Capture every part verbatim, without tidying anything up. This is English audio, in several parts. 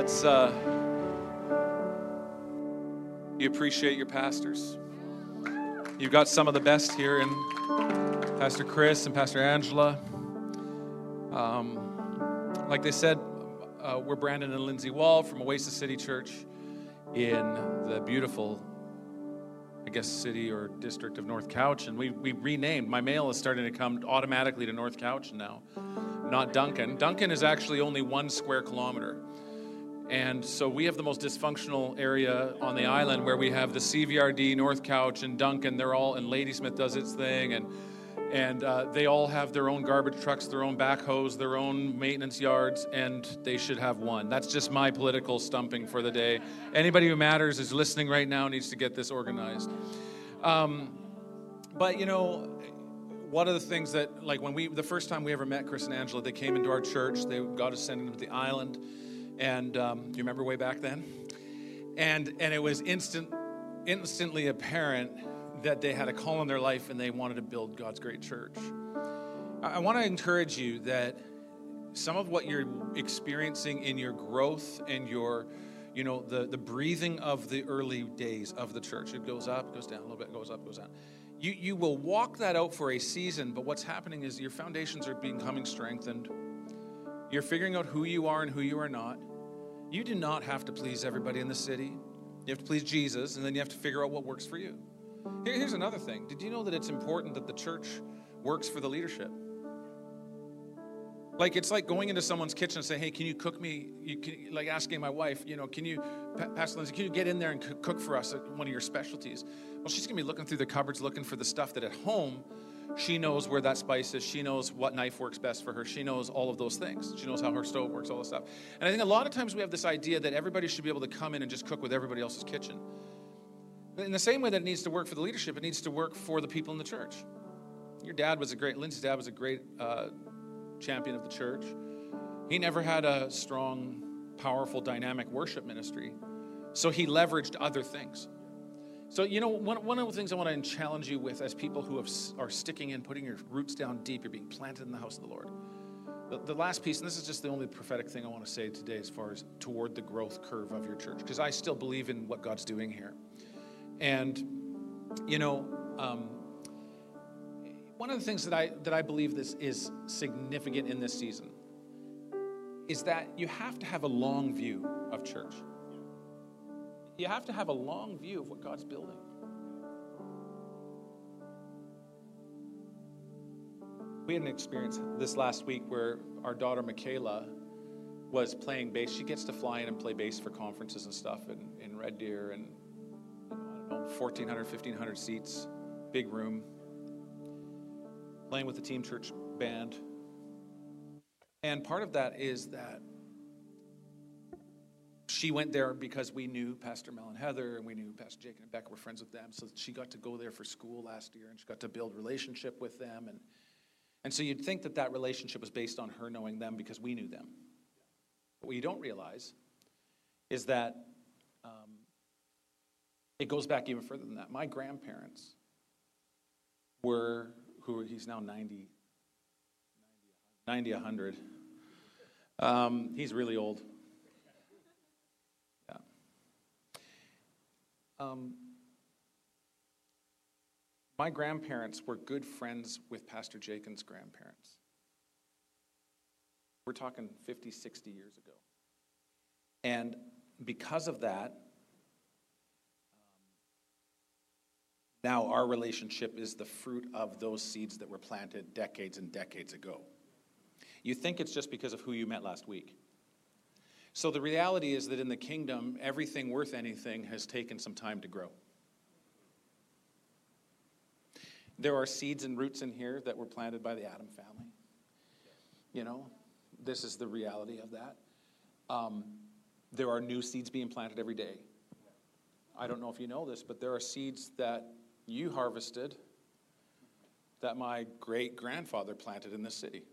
Let's, uh, you appreciate your pastors. You've got some of the best here in Pastor Chris and Pastor Angela. Um, like they said, uh, we're Brandon and Lindsay Wall from Oasis City Church in the beautiful, I guess, city or district of North Couch. And we, we renamed. My mail is starting to come automatically to North Couch now, not Duncan. Duncan is actually only one square kilometer. And so we have the most dysfunctional area on the island where we have the C V R D, North Couch, and Duncan. They're all, and Ladysmith does its thing, and and uh, they all have their own garbage trucks, their own backhoes, their own maintenance yards, and they should have one. That's just my political stumping for the day. Anybody who matters is listening right now needs to get this organized. Um, but, you know, one of the things that, like when we, the first time we ever met Chris and Angela, they came into our church. They got us sent into the island. And um, you remember way back then? And and it was instant, instantly apparent that they had a call in their life and they wanted to build God's great church. I, I want to encourage you that some of what you're experiencing in your growth and your, you know, the, the breathing of the early days of the church, it goes up, goes down a little bit, goes up, goes down. You, you will walk that out for a season, but what's happening is your foundations are becoming strengthened. You're figuring out who you are and who you are not. You do not have to please everybody in the city. You have to please Jesus, and then you have to figure out what works for you. Here, here's another thing. Did you know that it's important that the church works for the leadership? Like, it's like going into someone's kitchen and saying, hey, can you cook me? You can, like asking my wife, you know, can you, Pastor Lindsay, can you get in there and cook for us one of your specialties? Well, she's going to be looking through the cupboards, looking for the stuff that at home, she knows where that spice is. She knows what knife works best for her. She knows all of those things. She knows how her stove works, all this stuff. And I think a lot of times we have this idea that everybody should be able to come in and just cook with everybody else's kitchen. In the same way that it needs to work for the leadership, it needs to work for the people in the church. Your dad was a great, Lindsay's dad was a great uh, champion of the church. He never had a strong, powerful, dynamic worship ministry. So he leveraged other things. So, you know, one, one of the things I want to challenge you with as people who have, are sticking in, putting your roots down deep, you're being planted in the house of the Lord. The, the last piece, and this is just the only prophetic thing I want to say today as far as toward the growth curve of your church, because I still believe in what God's doing here. And, you know, um, one of the things that I that I believe this is significant in this season is that you have to have a long view of church. You have to have a long view of what God's building. We had an experience this last week where our daughter Michaela was playing bass. She gets to fly in and play bass for conferences and stuff in, in Red Deer, and you know, I don't know, fourteen hundred, fifteen hundred seats, big room, playing with the Team Church band. And part of that is that she went there because we knew Pastor Mel and Heather, and we knew Pastor Jake and Becca were friends with them. So she got to go there for school last year, and she got to build relationship with them. And, and so you'd think that that relationship was based on her knowing them because we knew them. But what you don't realize is that um, it goes back even further than that. My grandparents were, who he's now ninety, ninety, one hundred. Um, he's really old. Um, my grandparents were good friends with Pastor Jakin's grandparents. We're talking fifty, sixty years ago. And because of that, um, now our relationship is the fruit of those seeds that were planted decades and decades ago. You think it's just because of who you met last week. So the reality is that in the kingdom, everything worth anything has taken some time to grow. There are seeds and roots in here that were planted by the Adam family. You know, this is the reality of that. Um, there are new seeds being planted every day. I don't know if you know this, but there are seeds that you harvested that my great-grandfather planted in this city.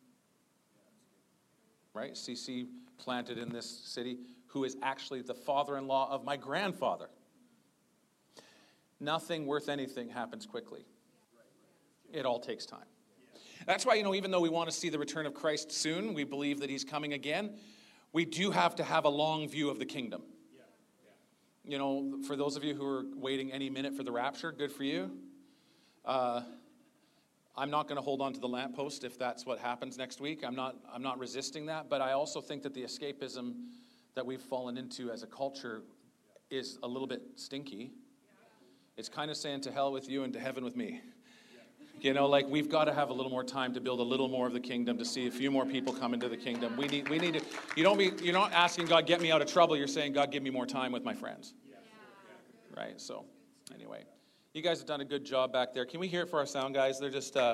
Right? C C planted in this city, who is actually the father-in-law of my grandfather. Nothing worth anything happens quickly. It all takes time. That's why, you know, even though we want to see the return of Christ soon, we believe that he's coming again, we do have to have a long view of the kingdom. You know, for those of you who are waiting any minute for the rapture, good for you. Uh, I'm not going to hold on to the lamppost if that's what happens next week. I'm not, I'm not resisting that, but I also think that the escapism that we've fallen into as a culture is a little bit stinky. It's kind of saying to hell with you and to heaven with me. You know, like we've got to have a little more time to build a little more of the kingdom, to see a few more people come into the kingdom. We need, we need to. You don't be. You're not asking God, get me out of trouble. You're saying, God, give me more time with my friends. Right. So, anyway, you guys have done a good job back there. Can we hear it for our sound guys? They're just. Uh,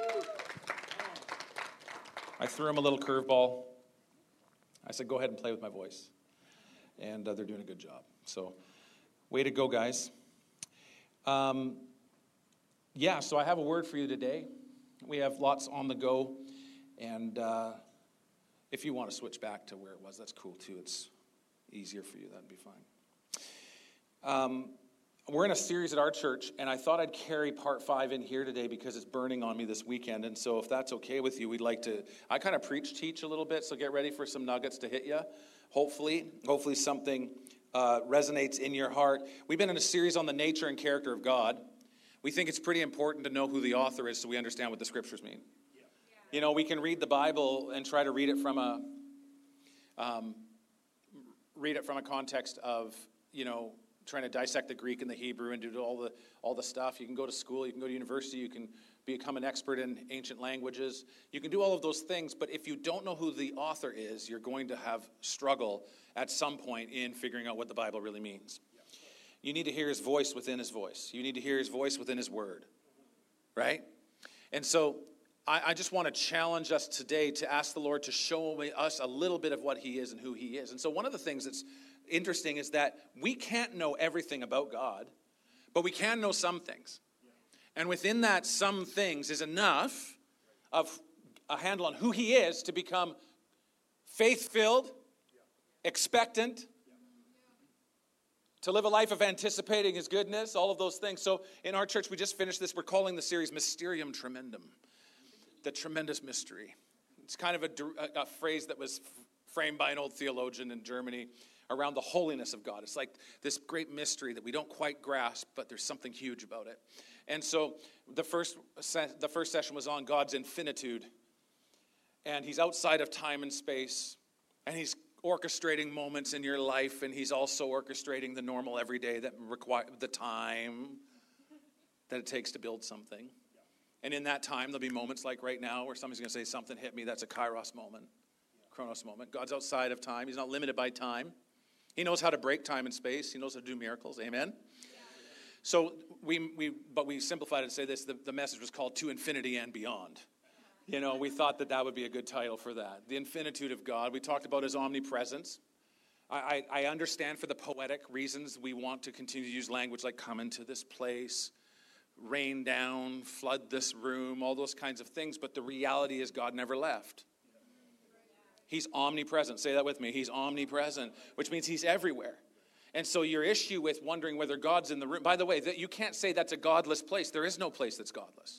I threw them a little curveball. I said, go ahead and play with my voice, and uh, they're doing a good job. So, way to go, guys. Um. Yeah, so I have a word for you today. We have lots on the go, and uh, if you want to switch back to where it was, that's cool too. It's easier for you, that'd be fine. Um, we're in a series at our church, and I thought I'd carry part five in here today because it's burning on me this weekend, and so if that's okay with you, we'd like to, I kind of preach, teach a little bit, so get ready for some nuggets to hit you, hopefully. Hopefully something uh, resonates in your heart. We've been in a series on the nature and character of God. We think it's pretty important to know who the author is so we understand what the scriptures mean. Yeah. You know, we can read the Bible and try to read it from a um, read it from a context of, you know, trying to dissect the Greek and the Hebrew and do all the all the stuff. You can go to school, you can go to university, you can become an expert in ancient languages. You can do all of those things, but if you don't know who the author is, you're going to have struggle at some point in figuring out what the Bible really means. You need to hear his voice within his voice. You need to hear his voice within his word, right? And so I, I just want to challenge us today to ask the Lord to show us a little bit of what he is and who he is. And so one of the things that's interesting is that we can't know everything about God, but we can know some things. And within that some things is enough of a handle on who he is to become faith-filled, expectant, to live a life of anticipating his goodness, all of those things. So in our church, we just finished this. We're calling the series Mysterium Tremendum, the tremendous mystery. It's kind of a, a phrase that was framed by an old theologian in Germany around the holiness of God. It's like this great mystery that we don't quite grasp, but there's something huge about it. And so the first, the first session was on God's infinitude. And he's outside of time and space. And he's orchestrating moments in your life, and he's also orchestrating the normal everyday that require the time that it takes to build something. And in that time, there'll be moments like right now where somebody's going to say, something hit me. That's a kairos moment, chronos moment. God's outside of time. He's not limited by time. He knows how to break time and space. He knows how to do miracles. Amen? Yeah. So we, we, but we simplified it to say this. The, the message was called To Infinity and Beyond. You know, we thought that that would be a good title for that. The infinitude of God. We talked about his omnipresence. I, I, I understand for the poetic reasons we want to continue to use language like come into this place, rain down, flood this room, all those kinds of things. But the reality is God never left. He's omnipresent. Say that with me. He's omnipresent, which means he's everywhere. And so your issue with wondering whether God's in the room, by the way, that you can't say that's a godless place. There is no place that's godless.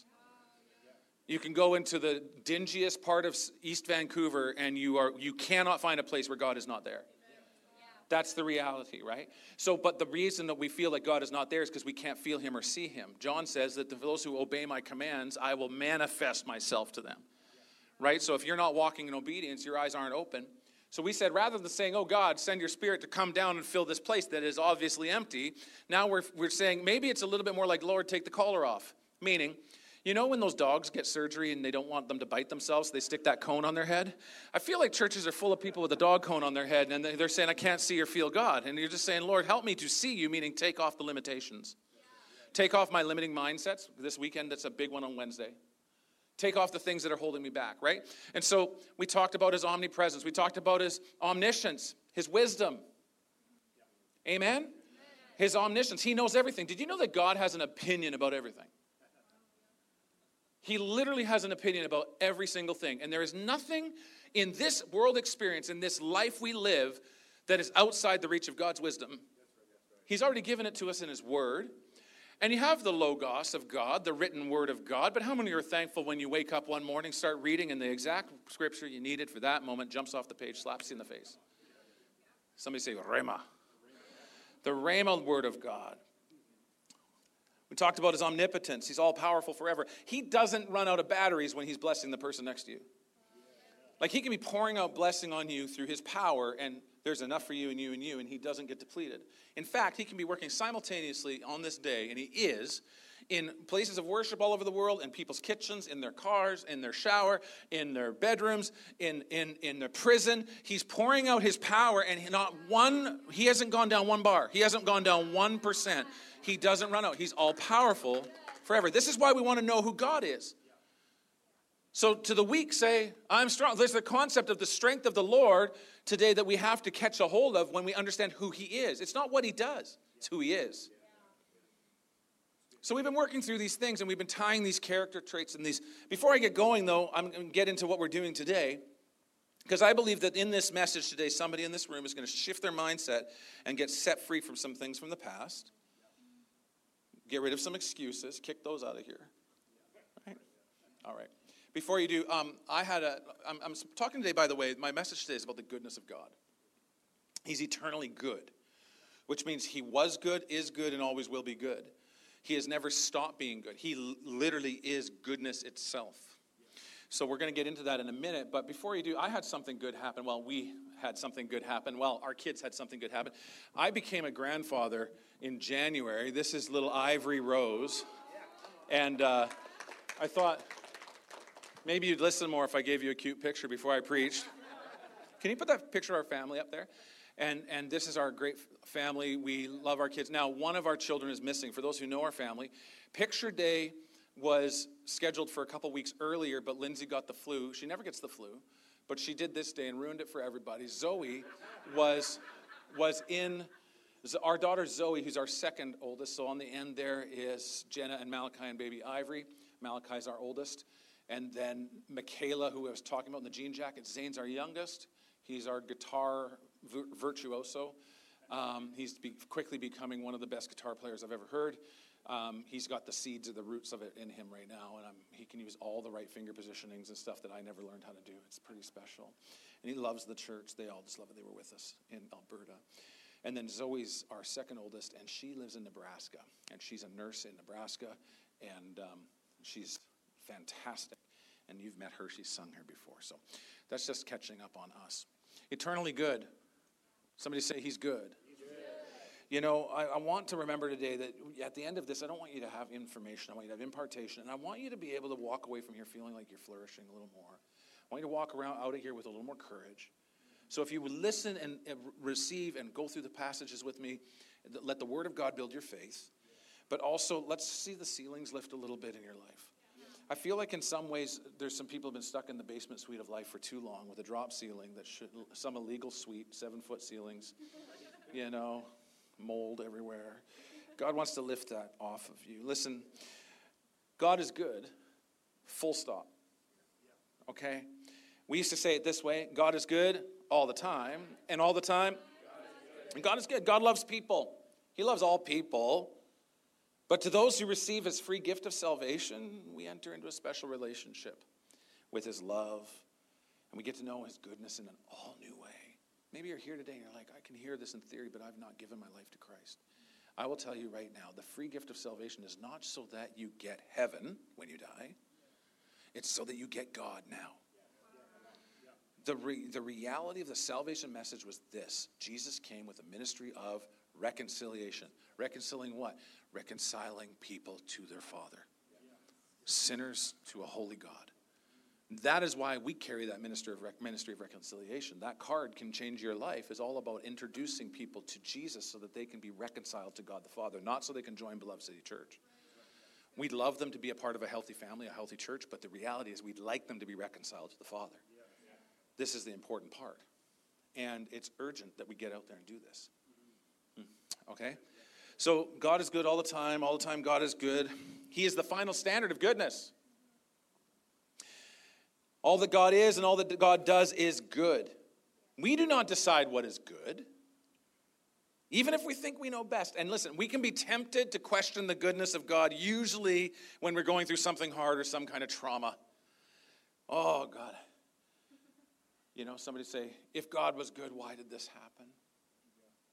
You can go into the dingiest part of East Vancouver and you are you cannot find a place where God is not there. That's the reality, right? So, but the reason that we feel that God is not there is because we can't feel him or see him. John says that for those who obey my commands, I will manifest myself to them, right? So if you're not walking in obedience, your eyes aren't open. So we said, rather than saying, oh God, send your spirit to come down and fill this place that is obviously empty, now we're we're saying maybe it's a little bit more like, Lord, take the collar off. Meaning, you know when those dogs get surgery and they don't want them to bite themselves, they stick that cone on their head? I feel like churches are full of people with a dog cone on their head, and they're saying, I can't see or feel God. And you're just saying, Lord, help me to see you, meaning take off the limitations. Take off my limiting mindsets. This weekend, that's a big one on Wednesday. Take off the things that are holding me back, right? And so we talked about his omnipresence. We talked about his omniscience, his wisdom. Amen? His omniscience. He knows everything. Did you know that God has an opinion about everything? He literally has an opinion about every single thing. And there is nothing in this world experience, in this life we live, that is outside the reach of God's wisdom. He's already given it to us in his word. And you have the Logos of God, the written word of God. But how many are thankful when you wake up one morning, start reading, and the exact scripture you needed for that moment jumps off the page, slaps you in the face? Somebody say Rhema. The Rhema word of God. We talked about his omnipotence. He's all powerful forever. He doesn't run out of batteries when he's blessing the person next to you. Like he can be pouring out blessing on you through his power, and there's enough for you and you and you, and he doesn't get depleted. In fact, he can be working simultaneously on this day, and he is, in places of worship all over the world, in people's kitchens, in their cars, in their shower, in their bedrooms, in, in, in their prison. He's pouring out his power, and not one, he hasn't gone down one bar. He hasn't gone down one percent. He doesn't run out. He's all powerful forever. This is why we want to know who God is. So to the weak say, I'm strong. There's the concept of the strength of the Lord today that we have to catch a hold of when we understand who he is. It's not what he does. It's who he is. So we've been working through these things, and we've been tying these character traits and these. Before I get going, though, I'm going to get into what we're doing today, because I believe that in this message today, somebody in this room is going to shift their mindset and get set free from some things from the past. Get rid of some excuses. Kick those out of here. All right? All right. Before you do, um, I had a. I'm, I'm talking today, by the way, my message today is about the goodness of God. He's eternally good, which means he was good, is good, and always will be good. He has never stopped being good. He l- literally is goodness itself. So we're going to get into that in a minute. But before you do, I had something good happen. Well, we had something good happen. Well, our kids had something good happen. I became a grandfather in January. This is little Ivory Rose. And uh, I thought maybe you'd listen more if I gave you a cute picture before I preached. Can you put that picture of our family up there? And and this is our great family. We love our kids. Now, one of our children is missing. For those who know our family, Picture Day was scheduled for a couple weeks earlier, but Lindsay got the flu. She never gets the flu, but she did this day and ruined it for everybody. Zoe was was in, our daughter Zoe, who's our second oldest. So on the end there is Jenna and Malachi and baby Ivory. Malachi's our oldest. And then Michaela, who I was talking about in the jean jacket. Zane's our youngest. He's our guitar virtuoso. Um, he's be quickly becoming one of the best guitar players I've ever heard. Um, he's got the seeds of the roots of it in him right now, and I'm, he can use all the right finger positionings and stuff that I never learned how to do. It's pretty special. And he loves the church. They all just love it. They were with us in Alberta. And then Zoe's our second oldest, and she lives in Nebraska. And she's a nurse in Nebraska, and um, she's fantastic. And you've met her. She's sung here before. So that's just catching up on us. Eternally good. Somebody say he's good. He's good. You know, I, I want to remember today that at the end of this, I don't want you to have information. I want you to have impartation. And I want you to be able to walk away from here feeling like you're flourishing a little more. I want you to walk around out of here with a little more courage. So if you would listen and, and receive and go through the passages with me, let the Word of God build your faith. But also, let's see the ceilings lift a little bit in your life. I feel like in some ways, there's some people who have been stuck in the basement suite of life for too long with a drop ceiling that should, some illegal suite, seven-foot ceilings, you know, mold everywhere. God wants to lift that off of you. Listen, God is good, full stop, okay? We used to say it this way, God is good all the time, and all the time, and God is good. God loves people. He loves all people. But to those who receive his free gift of salvation, we enter into a special relationship with his love, and we get to know his goodness in an all-new way. Maybe you're here today and you're like, I can hear this in theory, but I've not given my life to Christ. I will tell you right now, the free gift of salvation is not so that you get heaven when you die. It's so that you get God now. The, re- the reality of the salvation message was this. Jesus came with a ministry of reconciliation. Reconciling what? Reconciling people to their Father. Sinners to a holy God. That is why we carry that ministry of, rec- ministry of reconciliation. That card can change your life. It's all about introducing people to Jesus so that they can be reconciled to God the Father, not so they can join Beloved City Church. We'd love them to be a part of a healthy family, a healthy church, but the reality is we'd like them to be reconciled to the Father. This is the important part. And it's urgent that we get out there and do this. Okay? So God is good all the time. All the time God is good. He is the final standard of goodness. All that God is and all that God does is good. We do not decide what is good. Even if we think we know best. And listen, we can be tempted to question the goodness of God usually when we're going through something hard or some kind of trauma. Oh, God. You know, somebody say, if God was good, why did this happen?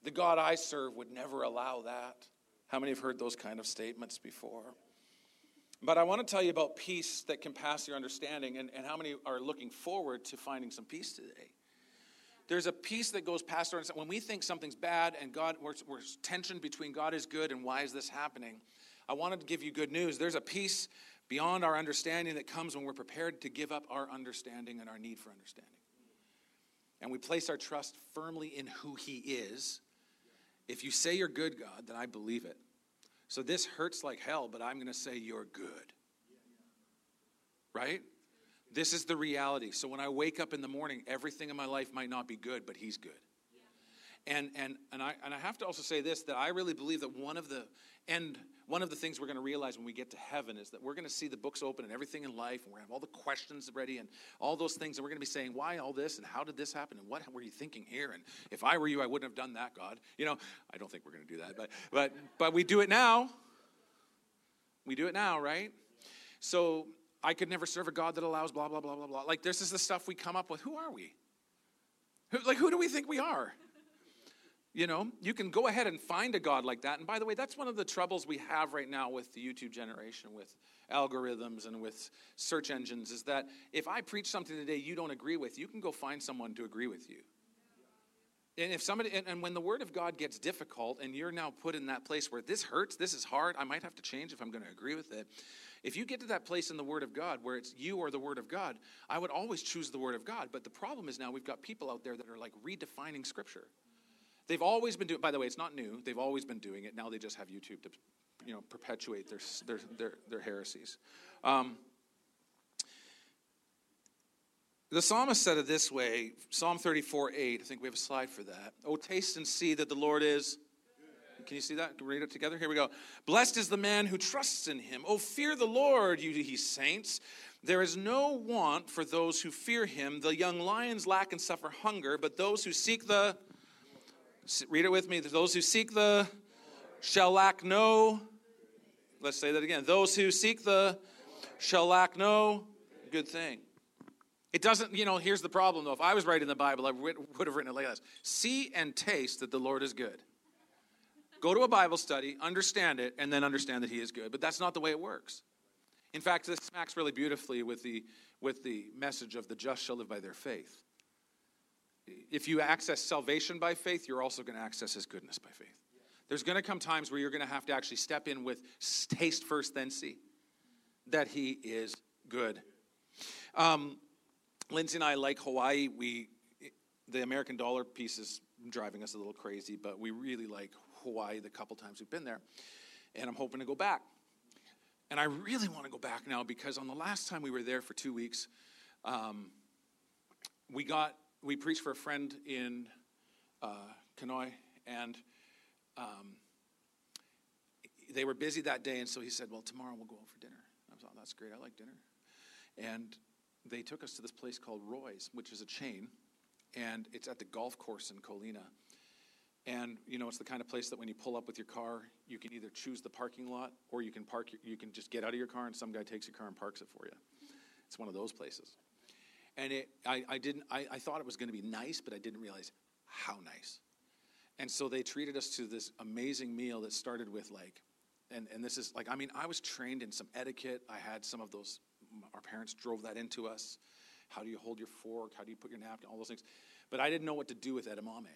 The God I serve would never allow that. How many have heard those kind of statements before? But I want to tell you about peace that can pass your understanding, and, and how many are looking forward to finding some peace today. There's a peace that goes past our understanding. When we think something's bad and God, we're, we're tension between God is good and why is this happening, I wanted to give you good news. There's a peace beyond our understanding that comes when we're prepared to give up our understanding and our need for understanding. And we place our trust firmly in who he is. If you say you're good, God, then I believe it. So this hurts like hell, but I'm going to say you're good. Right? This is the reality. So when I wake up in the morning, everything in my life might not be good, but he's good. And and and I and I have to also say this, that I really believe that one of the and one of the things we're going to realize when we get to heaven is that we're going to see the books open and everything in life, and we're going to have all the questions ready and all those things, and we're going to be saying, why all this, and how did this happen, and what were you thinking here, and if I were you, I wouldn't have done that, God. You know, I don't think we're going to do that, but but but we do it now. We do it now, right? So I could never serve a God that allows blah, blah, blah, blah, blah. Like, this is the stuff we come up with. Who are we? Who, like, who do we think we are? You know, you can go ahead and find a God like that. And by the way, that's one of the troubles we have right now with the YouTube generation, with algorithms and with search engines, is that if I preach something today you don't agree with, you can go find someone to agree with you. And if somebody, and, and when the word of God gets difficult and you're now put in that place where this hurts, this is hard, I might have to change if I'm going to agree with it. If you get to that place in the word of God where it's you or the word of God, I would always choose the word of God. But the problem is now we've got people out there that are like redefining scripture. They've always been doing, by the way, it's not new. They've always been doing it. Now they just have YouTube to, you know, perpetuate their their their, their heresies. Um, the psalmist said it this way, Psalm thirty-four eight. I think we have a slide for that. Oh, taste and see that the Lord is. Can you see that? Can we read it together? Here we go. Blessed is the man who trusts in him. Oh, fear the Lord, you ye saints. There is no want for those who fear him. The young lions lack and suffer hunger, but those who seek the... Read it with me. Those who seek the shall lack no. Let's say that again. Those who seek the shall lack no good thing. It doesn't, you know, here's the problem though. If I was writing the Bible, I would have written it like this. See and taste that the Lord is good. Go to a Bible study, understand it, and then understand that he is good. But that's not the way it works. In fact, this smacks really beautifully with the with the message of the just shall live by their faith. If you access salvation by faith, you're also going to access his goodness by faith. There's going to come times where you're going to have to actually step in with taste first, then see that he is good. Um, Lindsay and I like Hawaii. We, the American dollar piece is driving us a little crazy, but we really like Hawaii the couple times we've been there. And I'm hoping to go back. And I really want to go back now because on the last time we were there for two weeks, um, we got... We preached for a friend in uh, Kenoi, and um, they were busy that day, and so he said, well, tomorrow we'll go out for dinner. I thought, that's great, I like dinner. And they took us to this place called Roy's, which is a chain, and it's at the golf course in Colina. And, you know, it's the kind of place that when you pull up with your car, you can either choose the parking lot, or you can park. You can just get out of your car, and some guy takes your car and parks it for you. It's one of those places. And it, I, I didn't. I, I thought it was going to be nice, but I didn't realize how nice. And so they treated us to this amazing meal that started with like, and, and this is like, I mean, I was trained in some etiquette. I had some of those. Our parents drove that into us. How do you hold your fork? How do you put your napkin? All those things. But I didn't know what to do with edamame.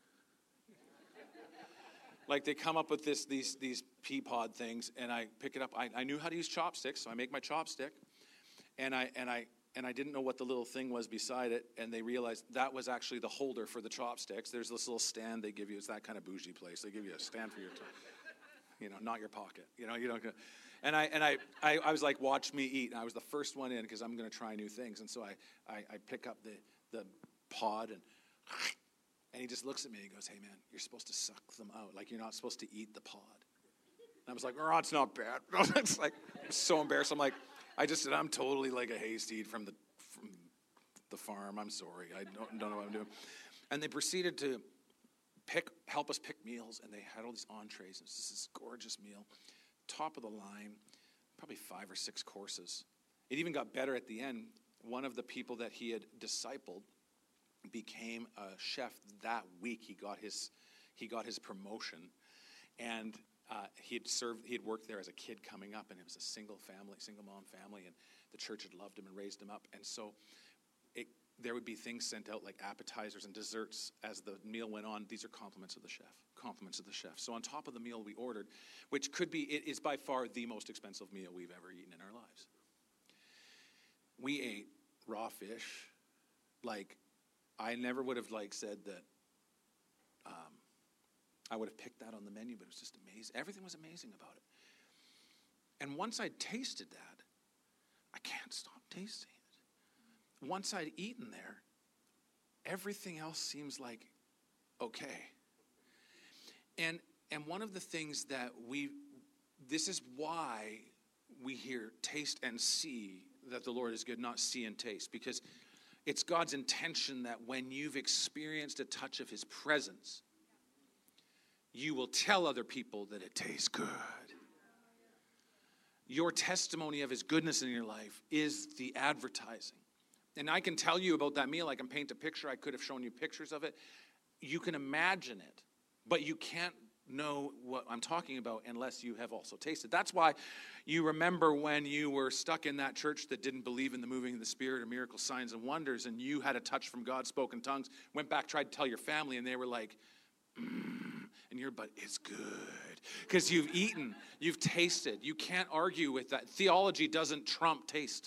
Like they come up with this these these pea pod things, and I pick it up. I, I knew how to use chopsticks, so I make my chopstick, and I and I. And I didn't know what the little thing was beside it, and they realized that was actually the holder for the chopsticks. There's this little stand they give you. It's that kind of bougie place. They give you a stand for your, you know, not your pocket. You know, you don't. And I and I, I, I was like, watch me eat. And I was the first one in because I'm going to try new things. And so I, I, I pick up the the pod and and he just looks at me and he goes, hey man, you're supposed to suck them out. Like you're not supposed to eat the pod. And I was like, oh, it's not bad. It's like I'm so embarrassed. I'm like. I just said, I'm totally like a hayseed from the from the farm. I'm sorry. I don't, don't know what I'm doing. And they proceeded to pick, help us pick meals, and they had all these entrees. It was just this gorgeous meal, top of the line, probably five or six courses. It even got better at the end. One of the people that he had discipled became a chef that week. He got his he got his promotion, and uh, he had served, he had worked there as a kid coming up, and it was a single family, single mom family, and the church had loved him and raised him up. And so it, there would be things sent out like appetizers and desserts as the meal went on. These are compliments of the chef, compliments of the chef. So on top of the meal we ordered, which could be, it is by far the most expensive meal we've ever eaten in our lives. We ate raw fish. Like, I never would have like said that um, I would have picked that on the menu, but it was just amazing. Everything was amazing about it. And once I'd tasted that, I can't stop tasting it. Once I'd eaten there, everything else seems like okay. And and one of the things that we, this is why we hear taste and see that the Lord is good, not see and taste, because it's God's intention that when you've experienced a touch of his presence, you will tell other people that it tastes good. Your testimony of his goodness in your life is the advertising. And I can tell you about that meal. I can paint a picture. I could have shown you pictures of it. You can imagine it, but you can't know what I'm talking about unless you have also tasted. That's why you remember when you were stuck in that church that didn't believe in the moving of the Spirit or miracle signs and wonders, and you had a touch from God, spoke in tongues, went back, tried to tell your family, and they were like, mm, and you're, but it's good. Because you've eaten, you've tasted. You can't argue with that. Theology doesn't trump taste.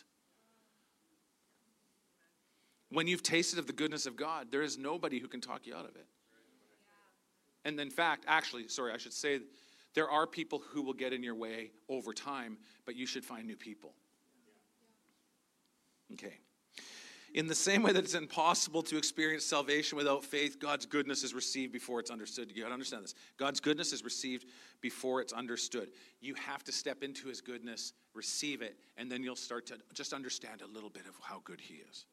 When you've tasted of the goodness of God, there is nobody who can talk you out of it. And in fact, actually, sorry, I should say, there are people who will get in your way over time, but you should find new people. Okay. In the same way that it's impossible to experience salvation without faith, God's goodness is received before it's understood. You got to understand this. God's goodness is received before it's understood. You have to step into his goodness, receive it, and then you'll start to just understand a little bit of how good he is.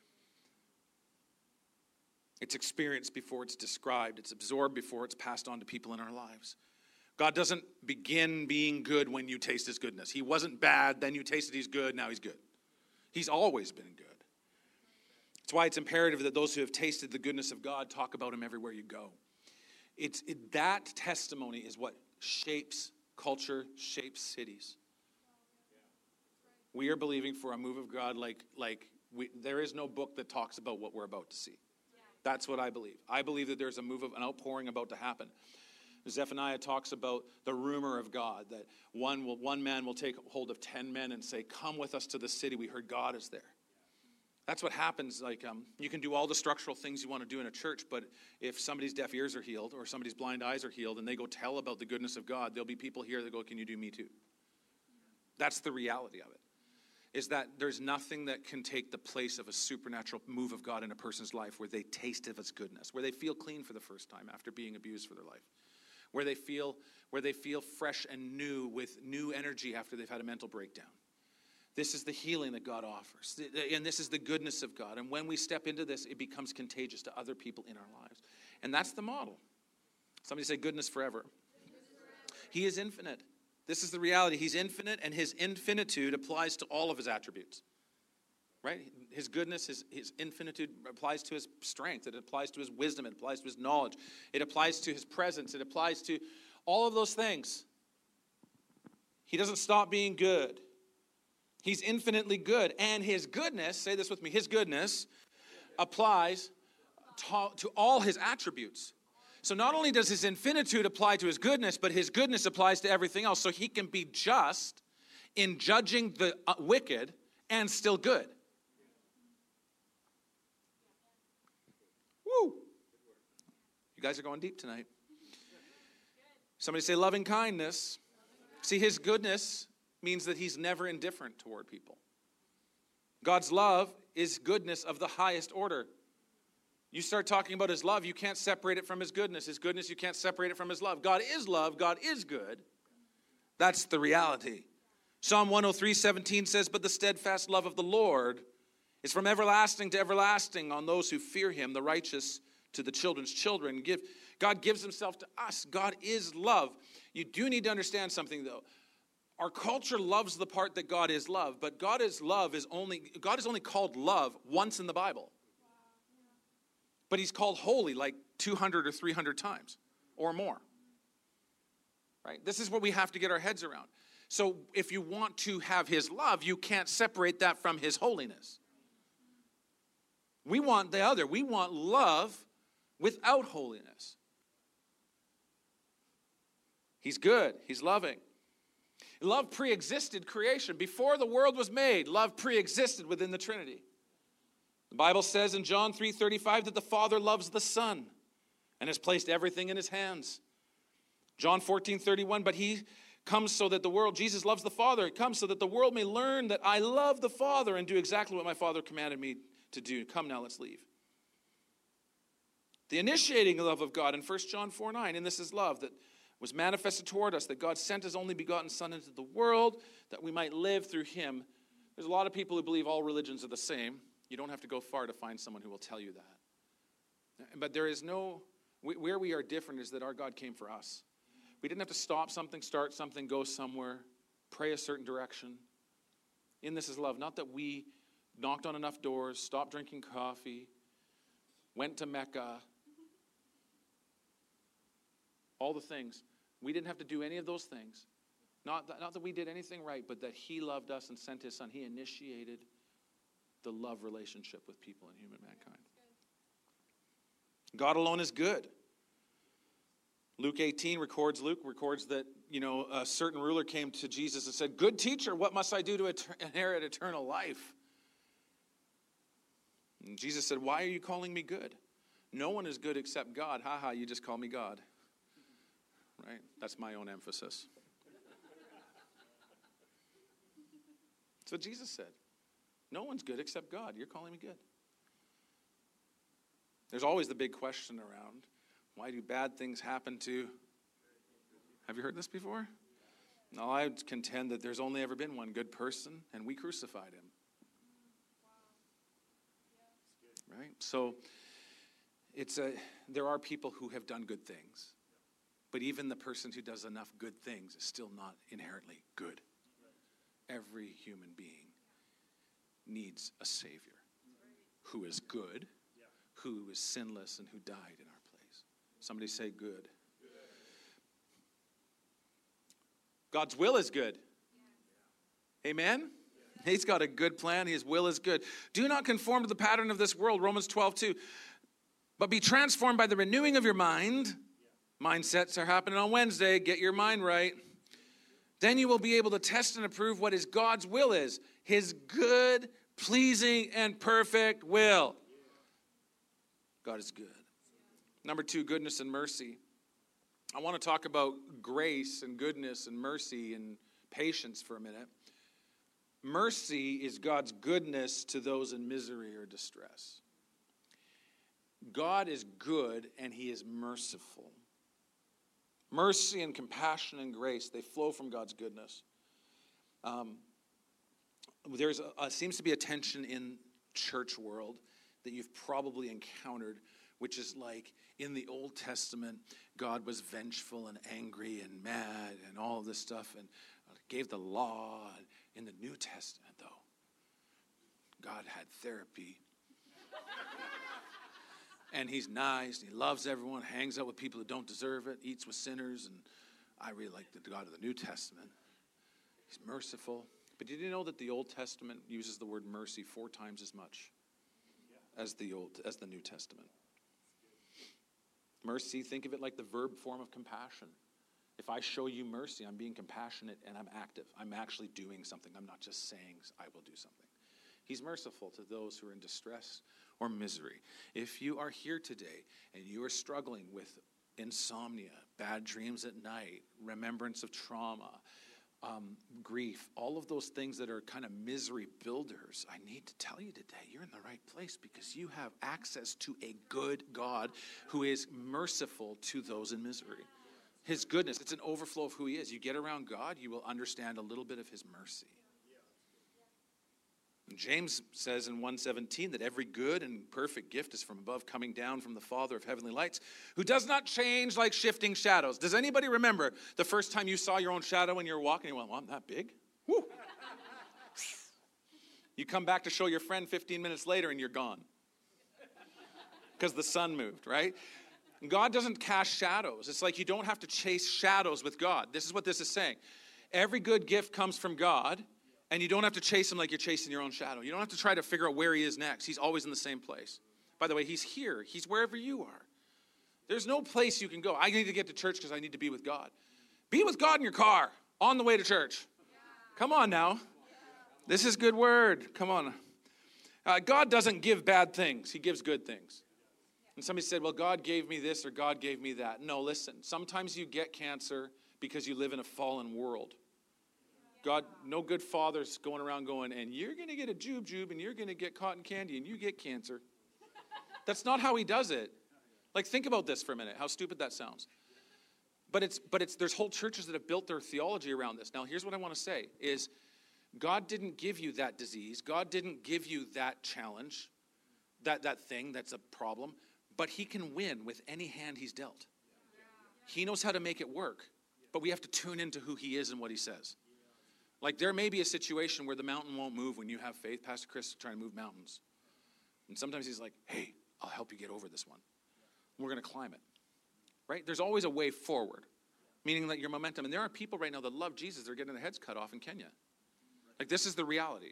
It's experienced before it's described. It's absorbed before it's passed on to people in our lives. God doesn't begin being good when you taste his goodness. He wasn't bad, then you tasted he's good, now he's good. He's always been good. That's why it's imperative that those who have tasted the goodness of God talk about him everywhere you go. It's it, that testimony is what shapes culture, shapes cities. We are believing for a move of God like, like we, there is no book that talks about what we're about to see. That's what I believe. I believe that there's a move of an outpouring about to happen. Zephaniah talks about the rumor of God, that one will, one man will take hold of ten men and say, come with us to the city. We heard God is there. That's what happens. Like um, you can do all the structural things you want to do in a church, but if somebody's deaf ears are healed or somebody's blind eyes are healed and they go tell about the goodness of God, there'll be people here that go, can you do me too? That's the reality of it. Is that there's nothing that can take the place of a supernatural move of God in a person's life where they taste of his goodness, where they feel clean for the first time after being abused for their life, where they feel where they feel fresh and new with new energy after they've had a mental breakdown. This is the healing that God offers, and this is the goodness of God. And when we step into this, it becomes contagious to other people in our lives. And that's the model. Somebody say goodness forever. He is infinite. This is the reality. He's infinite, and his infinitude applies to all of his attributes. Right? His goodness, his, his infinitude applies to his strength. It applies to his wisdom. It applies to his knowledge. It applies to his presence. It applies to all of those things. He doesn't stop being good. He's infinitely good. And his goodness, say this with me, his goodness applies to, to all his attributes. So not only does his infinitude apply to his goodness, but his goodness applies to everything else. So he can be just in judging the wicked and still good. Woo! You guys are going deep tonight. Somebody say loving kindness. See, his goodness means that he's never indifferent toward people. God's love is goodness of the highest order. You start talking about his love, you can't separate it from his goodness. His goodness, you can't separate it from his love. God is love. God is good. That's the reality. Psalm one oh three seventeen says, but the steadfast love of the Lord is from everlasting to everlasting on those who fear him, the righteous to the children's children. Give, God gives himself to us. God is love. You do need to understand something, though. Our culture loves the part that God is love, but God is love is only, God is only called love once in the Bible. But he's called holy like two hundred or three hundred times. or more. Right? This is what we have to get our heads around. So if you want to have his love, you can't separate that from his holiness. We want the other. We want love without holiness. He's good. He's loving. Love pre-existed creation. Before the world was made, love pre-existed within the Trinity. The Bible says in John three thirty-five that the Father loves the Son and has placed everything in his hands. John fourteen thirty-one, but he comes so that the world, Jesus loves the Father. He comes so that the world may learn that I love the Father and do exactly what my Father commanded me to do. Come now, let's leave. The initiating love of God in First John four nine, and this is love that was manifested toward us, that God sent his only begotten Son into the world that we might live through him. There's a lot of people who believe all religions are the same. You don't have to go far to find someone who will tell you that. But there is no, where we are different is that our God came for us. We didn't have to stop something, start something, go somewhere, pray a certain direction. In this is love. Not that we knocked on enough doors, stopped drinking coffee, went to Mecca, all the things. We didn't have to do any of those things. Not that, not that we did anything right, but that he loved us and sent his Son. He initiated the love relationship with people and human mankind. God alone is good. Luke eighteen records, Luke records that, you know, a certain ruler came to Jesus and said, "Good teacher, what must I do to inherit eternal life?" And Jesus said, "Why are you calling me good? No one is good except God." Ha ha, you just call me God. Right? That's my own emphasis. That's what Jesus said. No one's good except God. You're calling me good. There's always the big question around, why do bad things happen to... Have you heard this before? No, I would contend that there's only ever been one good person, and we crucified him. Right? So, it's a, there are people who have done good things. But even the person who does enough good things is still not inherently good. Every human being needs a Savior who is good, who is sinless, and who died in our place. Somebody say good. God's will is good. Amen? He's got a good plan. His will is good. Do not conform to the pattern of this world, Romans twelve two. But be transformed by the renewing of your mind. Mindsets are happening on Wednesday. Get your mind right. Then you will be able to test and approve what is God's will is. His good, pleasing, and perfect will. God is good. Number two, goodness and mercy. I want to talk about grace and goodness and mercy and patience for a minute. Mercy is God's goodness to those in misery or distress. God is good and he is merciful. Mercy and compassion and grace, they flow from God's goodness. Um, there's a, a, seems to be a tension in church world that you've probably encountered, which is like in the Old Testament, God was vengeful and angry and mad and all of this stuff and gave the law. In the New Testament, though, God had therapy. And he's nice, he loves everyone, hangs out with people who don't deserve it, eats with sinners, and I really like the God of the New Testament. He's merciful. But did you know that the Old Testament uses the word mercy four times as much as the Old as the New Testament? Mercy, think of it like the verb form of compassion. If I show you mercy, I'm being compassionate and I'm active. I'm actually doing something. I'm not just saying I will do something. He's merciful to those who are in distress or misery. If you are here today and you are struggling with insomnia, bad dreams at night, remembrance of trauma, um, grief, all of those things that are kind of misery builders, I need to tell you today, you're in the right place because you have access to a good God who is merciful to those in misery. His goodness, it's an overflow of who he is. You get around God, you will understand a little bit of his mercy. And James says in one seventeen that every good and perfect gift is from above, coming down from the Father of heavenly lights, who does not change like shifting shadows. Does anybody remember the first time you saw your own shadow when you were walking? You went, well, I'm that big? Woo. You come back to show your friend fifteen minutes later and you're gone. Because the sun moved, right? God doesn't cast shadows. It's like you don't have to chase shadows with God. This is what this is saying. Every good gift comes from God, and you don't have to chase him like you're chasing your own shadow. You don't have to try to figure out where he is next. He's always in the same place. By the way, he's here. He's wherever you are. There's no place you can go. I need to get to church because I need to be with God. Be with God in your car on the way to church. Come on now. This is good word. Come on. Uh, God doesn't give bad things. He gives good things. And somebody said, well, God gave me this or God gave me that. No, listen. Sometimes you get cancer because you live in a fallen world. God, no good father's going around going, and you're going to get a jube jube and you're going to get cotton candy and you get cancer. That's not how he does it. Like, think about this for a minute, how stupid that sounds. But it's, but it's, there's whole churches that have built their theology around this. Now, here's what I want to say is God didn't give you that disease. God didn't give you that challenge, that, that thing that's a problem. But he can win with any hand he's dealt. He knows how to make it work. But we have to tune into who he is and what he says. Like, there may be a situation where the mountain won't move when you have faith. Pastor Chris is trying to move mountains. And sometimes he's like, hey, I'll help you get over this one. We're going to climb it. Right? There's always a way forward. Meaning that your momentum. And there are people right now that love Jesus. They're getting their heads cut off in Kenya. Like, this is the reality.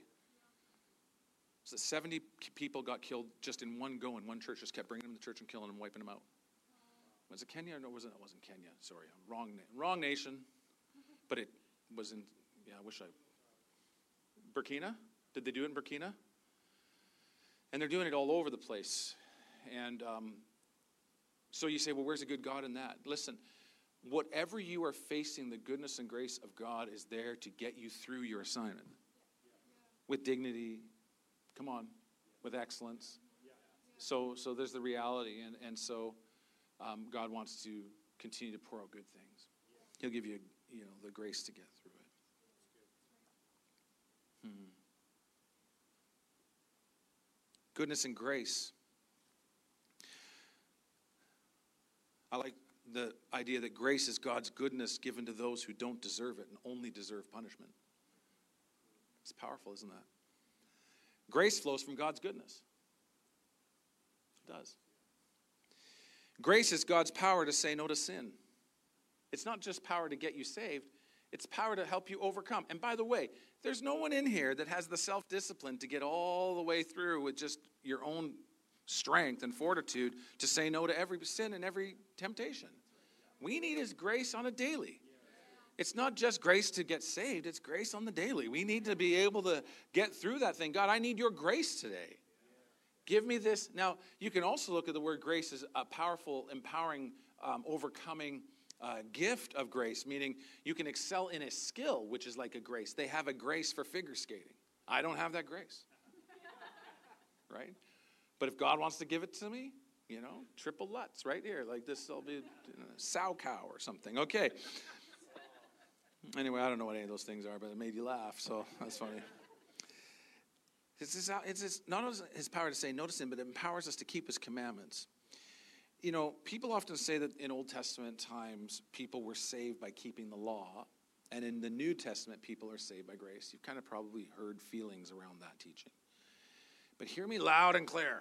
So seventy people got killed just in one go, and one church just kept bringing them to church and killing them, wiping them out. Was it Kenya? No, was it? It wasn't Kenya. Sorry, wrong, wrong nation. But it was in. Yeah, I wish I. Burkina? Did they do it in Burkina? And they're doing it all over the place. And um, so you say, well, where's a good God in that? Listen, whatever you are facing, the goodness and grace of God is there to get you through your assignment with dignity. Come on, with excellence. So so there's the reality, and, and so um, God wants to continue to pour out good things. He'll give you, you know, the grace to get through it. Hmm. Goodness and grace. I like the idea that grace is God's goodness given to those who don't deserve it and only deserve punishment. It's powerful, isn't that? Grace flows from God's goodness. It does. Grace is God's power to say no to sin. It's not just power to get you saved. It's power to help you overcome. And by the way, there's no one in here that has the self-discipline to get all the way through with just your own strength and fortitude to say no to every sin and every temptation. We need his grace on a daily. It's not just grace to get saved. It's grace on the daily. We need to be able to get through that thing. God, I need your grace today. Give me this. Now, you can also look at the word grace as a powerful, empowering, um, overcoming uh, gift of grace, meaning you can excel in a skill, which is like a grace. They have a grace for figure skating. I don't have that grace. Right? But if God wants to give it to me, you know, triple Lutz right here. Like this, I'll be you know, sow cow or something. Okay. Anyway, I don't know what any of those things are, but it made you laugh, so that's funny. It's, his, it's his, not only his power to say no to sin, but it empowers us to keep his commandments. You know, people often say that in Old Testament times, people were saved by keeping the law, and in the New Testament, people are saved by grace. You've kind of probably heard feelings around that teaching. But hear me loud and clear.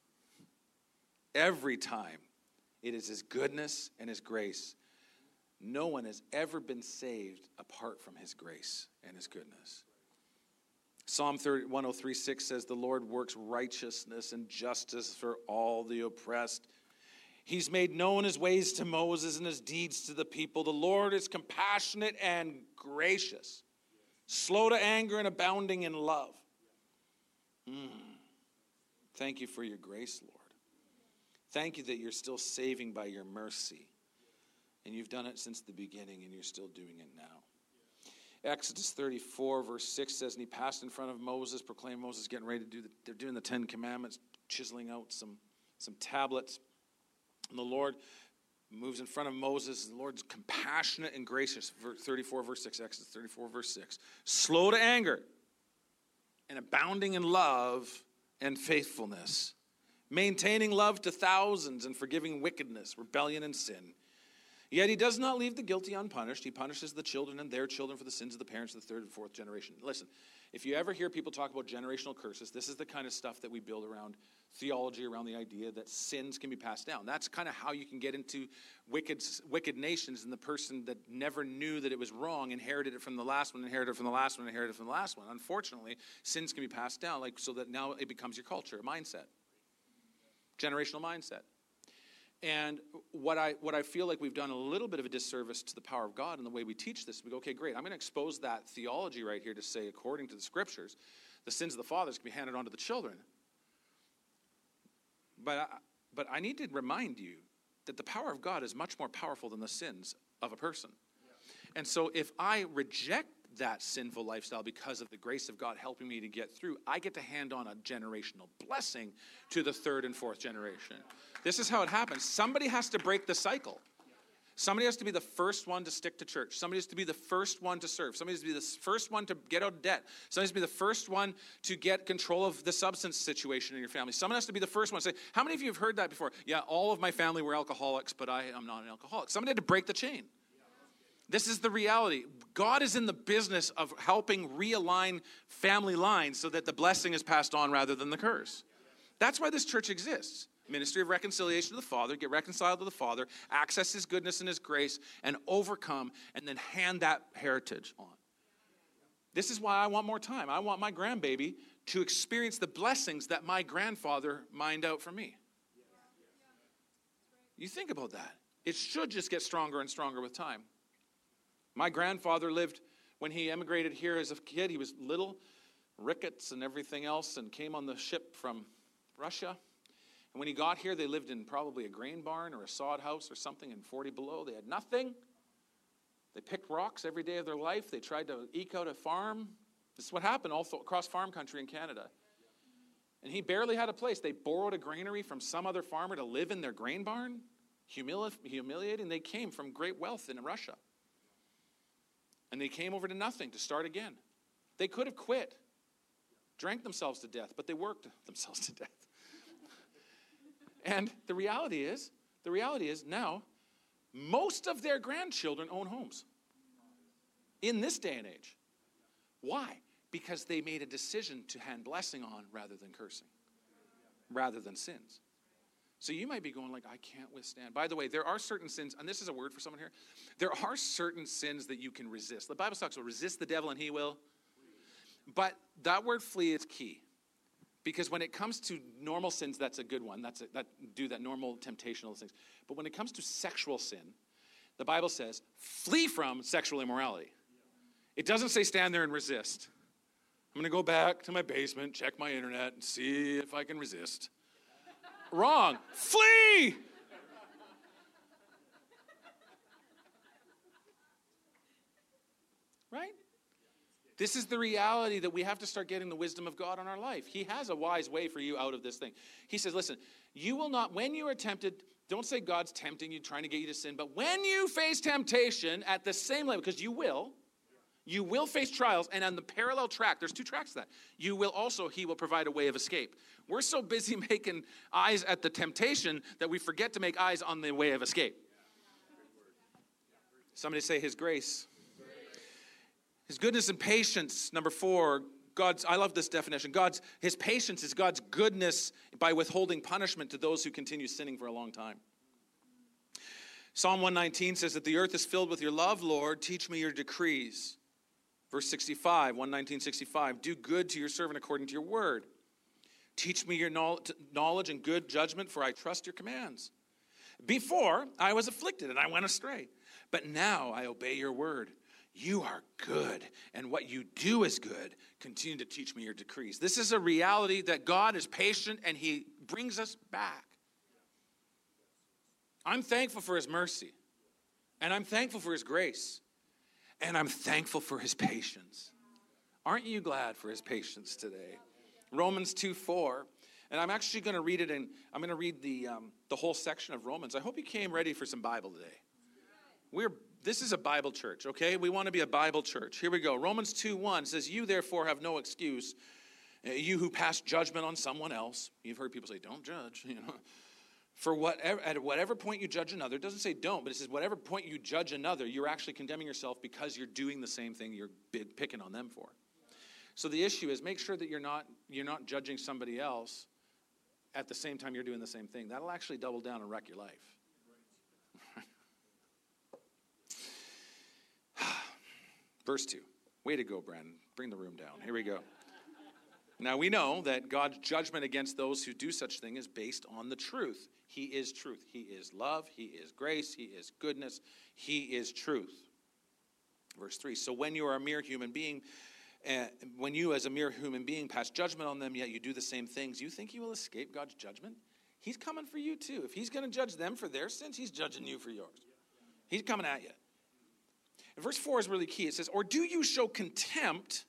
Every time, it is his goodness and his grace. No one has ever been saved apart from his grace and his goodness. Psalm one oh three six says, the Lord works righteousness and justice for all the oppressed. He's made known his ways to Moses and his deeds to the people. The Lord is compassionate and gracious, slow to anger and abounding in love. Mm. Thank you for your grace, Lord. Thank you that you're still saving by your mercy. And you've done it since the beginning, and you're still doing it now. Exodus thirty-four, verse six says, and he passed in front of Moses, proclaimed Moses getting ready to do the, they're doing the Ten Commandments, chiseling out some, some tablets. And the Lord moves in front of Moses. The Lord's compassionate and gracious. thirty-four, verse six, Exodus thirty-four, verse six. Slow to anger and abounding in love and faithfulness. Maintaining love to thousands and forgiving wickedness, rebellion, and sin. Yet he does not leave the guilty unpunished. He punishes the children and their children for the sins of the parents of the third and fourth generation. Listen, if you ever hear people talk about generational curses, this is the kind of stuff that we build around theology, around the idea that sins can be passed down. That's kind of how you can get into wicked, wicked nations, and the person that never knew that it was wrong inherited it from the last one, inherited it from the last one, inherited it from the last one. Unfortunately, sins can be passed down, like so that now it becomes your culture, a mindset, generational mindset. And what I what I feel like we've done a little bit of a disservice to the power of God in the way we teach this. We go, okay, great, I'm going to expose that theology right here to say, according to the scriptures, the sins of the fathers can be handed on to the children. But I, but I need to remind you that the power of God is much more powerful than the sins of a person. And so if I reject that sinful lifestyle because of the grace of God helping me to get through, I get to hand on a generational blessing to the third and fourth generation. This is how it happens. Somebody has to break the cycle. Somebody has to be the first one to stick to church. Somebody has to be the first one to serve. Somebody has to be the first one to get out of debt. Somebody has to be the first one to get control of the substance situation in your family. Someone has to be the first one to say, how many of you have heard that before? Yeah, all of my family were alcoholics, but I am not an alcoholic. Somebody had to break the chain. This is the reality. God is in the business of helping realign family lines so that the blessing is passed on rather than the curse. That's why this church exists. Ministry of reconciliation to the Father, get reconciled to the Father, access his goodness and his grace, and overcome, and then hand that heritage on. This is why I want more time. I want my grandbaby to experience the blessings that my grandfather mined out for me. You think about that. It should just get stronger and stronger with time. My grandfather lived, when he emigrated here as a kid, he was little, rickets and everything else, and came on the ship from Russia. And when he got here, they lived in probably a grain barn or a sod house or something in forty below. They had nothing. They picked rocks every day of their life. They tried to eke out a farm. This is what happened all across farm country in Canada. And he barely had a place. They borrowed a granary from some other farmer to live in their grain barn. Humili- humiliating. They came from great wealth in Russia. And they came over to nothing to start again. They could have quit, drank themselves to death, but they worked themselves to death. And the reality is, the reality is now, most of their grandchildren own homes in this day and age. Why? Because they made a decision to hand blessing on rather than cursing, rather than sins. So you might be going like, I can't withstand. By the way, there are certain sins, and this is a word for someone here. There are certain sins that you can resist. The Bible talks about resist the devil and he will. But that word flee is key. Because when it comes to normal sins, that's a good one. That's a, that do that normal temptation, all those things. But when it comes to sexual sin, the Bible says, flee from sexual immorality. It doesn't say stand there and resist. I'm going to go back to my basement, check my internet, and see if I can resist. Wrong. Flee! Right? This is the reality that we have to start getting the wisdom of God on our life. He has a wise way for you out of this thing. He says, listen, you will not, when you are tempted, don't say God's tempting you, trying to get you to sin, but when you face temptation at the same level, because you will, you will face trials, and on the parallel track, there's two tracks to that. You will also, he will provide a way of escape. We're so busy making eyes at the temptation that we forget to make eyes on the way of escape. Somebody say his grace. His goodness and patience, number four, God's, I love this definition. God's, his patience is God's goodness by withholding punishment to those who continue sinning for a long time. Psalm one nineteen says that the earth is filled with your love, Lord. Teach me your decrees. Verse sixty-five, one nineteen sixty-five, do good to your servant according to your word. Teach me your knowledge and good judgment, for I trust your commands. Before I was afflicted and I went astray, but now I obey your word. You are good, and what you do is good. Continue to teach me your decrees. This is a reality that God is patient, and he brings us back. I'm thankful for his mercy, and I'm thankful for his grace, and I'm thankful for his patience. Aren't you glad for his patience today? Romans two four, and I'm actually going to read it, and I'm going to read the um, the whole section of Romans. I hope you came ready for some Bible today. We're This is a Bible church, okay? We want to be a Bible church. Here we go. Romans two one says, you therefore have no excuse, you who pass judgment on someone else. You've heard people say, don't judge, you know. For whatever, at whatever point you judge another, it doesn't say don't, but it says whatever point you judge another, you're actually condemning yourself because you're doing the same thing you're big, picking on them for. So the issue is make sure that you're not you're not judging somebody else at the same time you're doing the same thing. That'll actually double down and wreck your life. Verse two. Way to go, Brandon. Bring the room down. Here we go. Now we know that God's judgment against those who do such thing is based on the truth. He is truth. He is love. He is grace. He is goodness. He is truth. Verse three. So when you are a mere human being, uh, when you as a mere human being pass judgment on them, yet you do the same things, you think you will escape God's judgment? He's coming for you too. If he's going to judge them for their sins, he's judging you for yours. He's coming at you. And verse four is really key. It says, or do you show contempt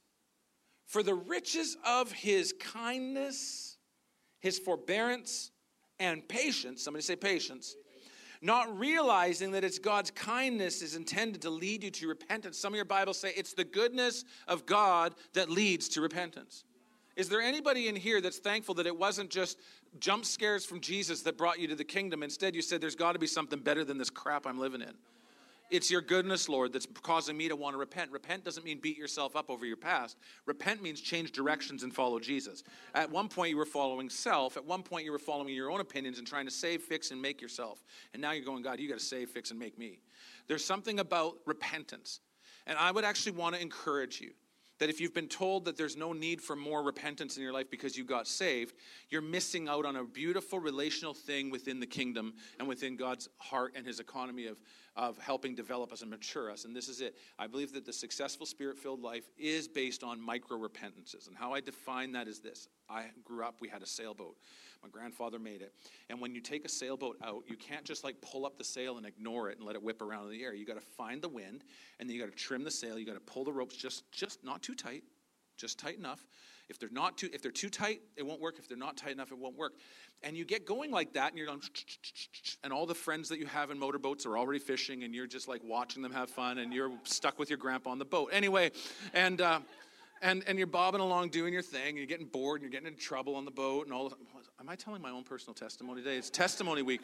for the riches of his kindness, his forbearance, and patience? Somebody say patience. Not realizing that it's God's kindness is intended to lead you to repentance. Some of your Bibles say it's the goodness of God that leads to repentance. Is there anybody in here that's thankful that it wasn't just jump scares from Jesus that brought you to the kingdom? Instead, you said, there's got to be something better than this crap I'm living in. It's your goodness, Lord, that's causing me to want to repent. Repent doesn't mean beat yourself up over your past. Repent means change directions and follow Jesus. At one point, you were following self. At one point, you were following your own opinions and trying to save, fix, and make yourself. And now you're going, God, you got to save, fix, and make me. There's something about repentance. And I would actually want to encourage you that if you've been told that there's no need for more repentance in your life because you got saved, you're missing out on a beautiful relational thing within the kingdom and within God's heart and his economy of, of helping develop us and mature us. And this is it. I believe that the successful spirit-filled life is based on micro-repentances. And how I define that is this. I grew up, we had a sailboat. My grandfather made it. And when you take a sailboat out, you can't just like pull up the sail and ignore it and let it whip around in the air. You got to find the wind, and then you got to trim the sail. You got to pull the ropes just, just not too tight, just tight enough. If they're not too, if they're too tight, it won't work. If they're not tight enough, it won't work. And you get going like that, and you're going, and all the friends that you have in motorboats are already fishing, and you're just like watching them have fun, and you're stuck with your grandpa on the boat. Anyway, and uh, and and you're bobbing along doing your thing, and you're getting bored, and you're getting into trouble on the boat, and all. Am I telling my own personal testimony today? It's testimony week.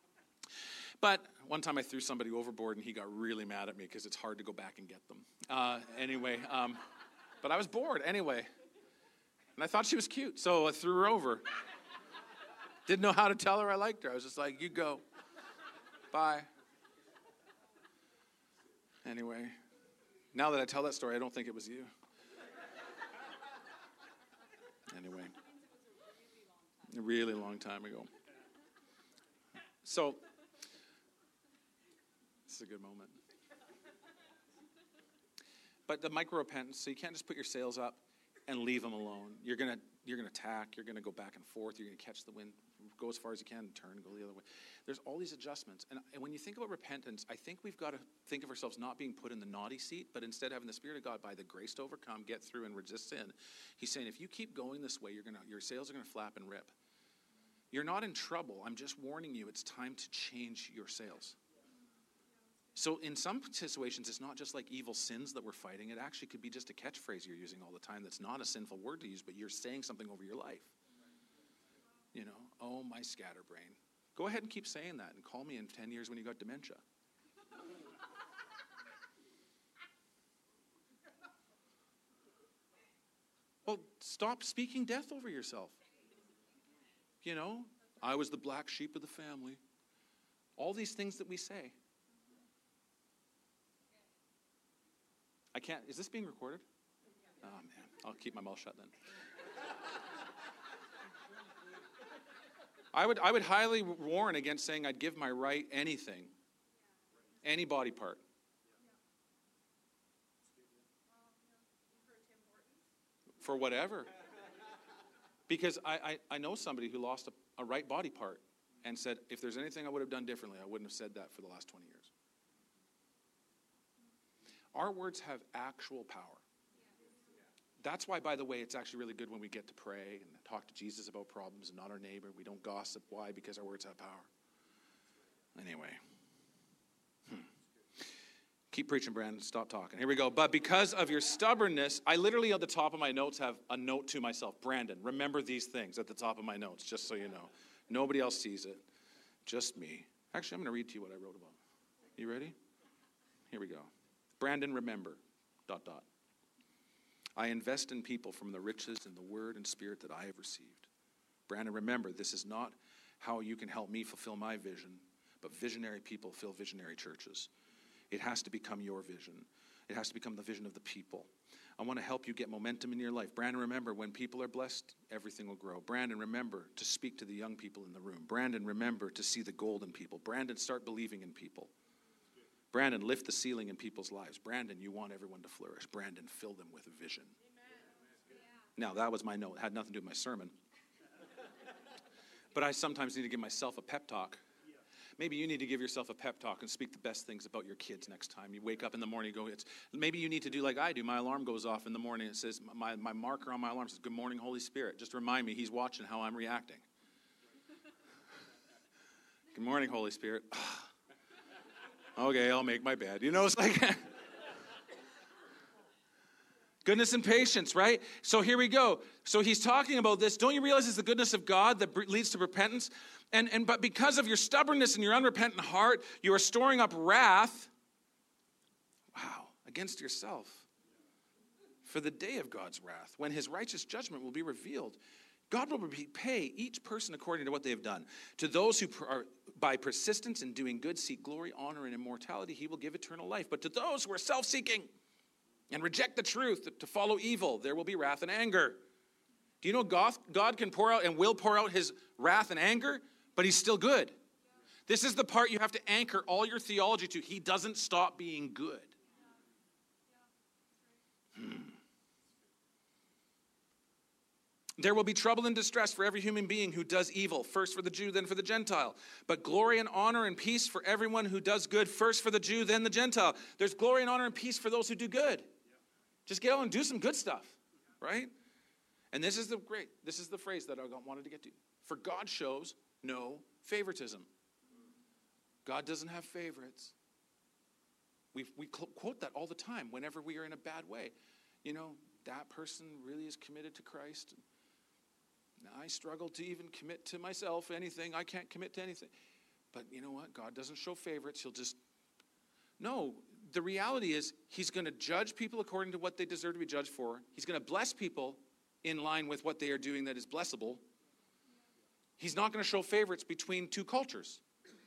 But one time I threw somebody overboard, and he got really mad at me because it's hard to go back and get them. Uh, anyway, um, but I was bored anyway. And I thought she was cute, so I threw her over. Didn't know how to tell her I liked her. I was just like, you go. Bye. Anyway, now that I tell that story, I don't think it was you. Anyway. A really long time ago. So, this is a good moment. But the micro repentance, so you can't just put your sails up and leave them alone. You're gonna you're gonna tack. You're gonna go back and forth. You're gonna catch the wind, go as far as you can, and turn, go the other way. There's all these adjustments, and, and when you think about repentance, I think we've got to think of ourselves not being put in the naughty seat, but instead having the Spirit of God by the grace to overcome, get through, and resist sin. He's saying if you keep going this way, you're gonna your sails are gonna flap and rip. You're not in trouble. I'm just warning you. It's time to change your sails. So in some situations, it's not just like evil sins that we're fighting. It actually could be just a catchphrase you're using all the time that's not a sinful word to use, but you're saying something over your life. You know, oh, my scatterbrain. Go ahead and keep saying that and call me in ten years when you got dementia. Well, stop speaking death over yourself. You know, I was the black sheep of the family. All these things that we say. I can't, is this being recorded? Oh, man, I'll keep my mouth shut then. I would, I would highly warn against saying I'd give my right anything, any body part. For whatever. Because I, I, I know somebody who lost a, a right body part and said, if there's anything I would have done differently, I wouldn't have said that for the last twenty years. Our words have actual power. That's why, by the way, it's actually really good when we get to pray and talk to Jesus about problems and not our neighbor. We don't gossip. Why? Because our words have power. Anyway. Hmm. Keep preaching, Brandon. Stop talking. Here we go. But because of your stubbornness, I literally at the top of my notes have a note to myself. Brandon, remember these things at the top of my notes, just so you know. Nobody else sees it. just me. Actually, I'm going to read to you what I wrote about. You ready? Here we go. Brandon, remember, dot, dot. I invest in people from the riches and the word and spirit that I have received. Brandon, remember, this is not how you can help me fulfill my vision, but visionary people fill visionary churches. It has to become your vision. It has to become the vision of the people. I want to help you get momentum in your life. Brandon, remember, when people are blessed, everything will grow. Brandon, remember to speak to the young people in the room. Brandon, remember to see the gold in people. Brandon, start believing in people. Brandon, lift the ceiling in people's lives. Brandon, you want everyone to flourish. Brandon, fill them with a vision. Now, that was my note. It had nothing to do with my sermon. But I sometimes need to give myself a pep talk. Maybe you need to give yourself a pep talk and speak the best things about your kids next time. You wake up in the morning, you go, it's, maybe you need to do like I do. My alarm goes off in the morning. It says, my, my marker on my alarm says, good morning, Holy Spirit. Just remind me he's watching how I'm reacting. Good morning, Holy Spirit. Okay, I'll make my bed. You know, it's like... Goodness and patience, right? So here we go. So he's talking about this. Don't you realize it's the goodness of God that leads to repentance? And, and but because of your stubbornness and your unrepentant heart, you are storing up wrath, wow, against yourself for the day of God's wrath, when his righteous judgment will be revealed. God will repay each person according to what they have done. To those who are by persistence in doing good seek glory, honor, and immortality, he will give eternal life. But to those who are self-seeking and reject the truth, to follow evil, there will be wrath and anger. Do you know God, God can pour out and will pour out his wrath and anger, but he's still good. This is the part you have to anchor all your theology to. He doesn't stop being good. Hmm. There will be trouble and distress for every human being who does evil, first for the Jew, then for the Gentile. But glory and honor and peace for everyone who does good, first for the Jew, then the Gentile. There's glory and honor and peace for those who do good. Just get out and do some good stuff, right? And this is the great, this is the phrase that I wanted to get to. For God shows no favoritism. God doesn't have favorites. We we quote that all the time whenever we are in a bad way. You know, that person really is committed to Christ. I struggle to even commit to myself anything. I can't commit to anything. But you know what? God doesn't show favorites. He'll just... No, the reality is he's going to judge people according to what they deserve to be judged for. He's going to bless people in line with what they are doing that is blessable. He's not going to show favorites between two cultures.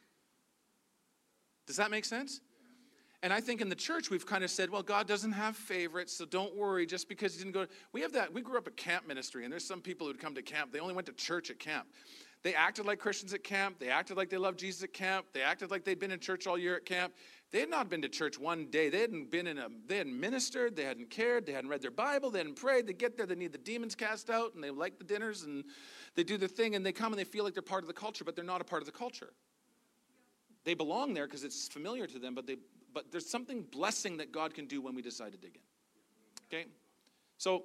Does that make sense? And I think in the church we've kind of said, well, God doesn't have favorites, so don't worry just because he didn't go. We have that. We grew up at camp ministry, and there's some people who'd come to camp. They only went to church at camp. They acted like Christians at camp. They acted like they loved Jesus at camp. They acted like they'd been in church all year at camp. They had not been to church one day. They hadn't been in a, they hadn't ministered. They hadn't cared. They hadn't read their Bible. They hadn't prayed. They get there. They need the demons cast out, and they like the dinners, and they do their thing, and they come, and they feel like they're part of the culture, but they're not a part of the culture. They belong there because it's familiar to them, but they but there's something blessing that God can do when we decide to dig in. Okay? So,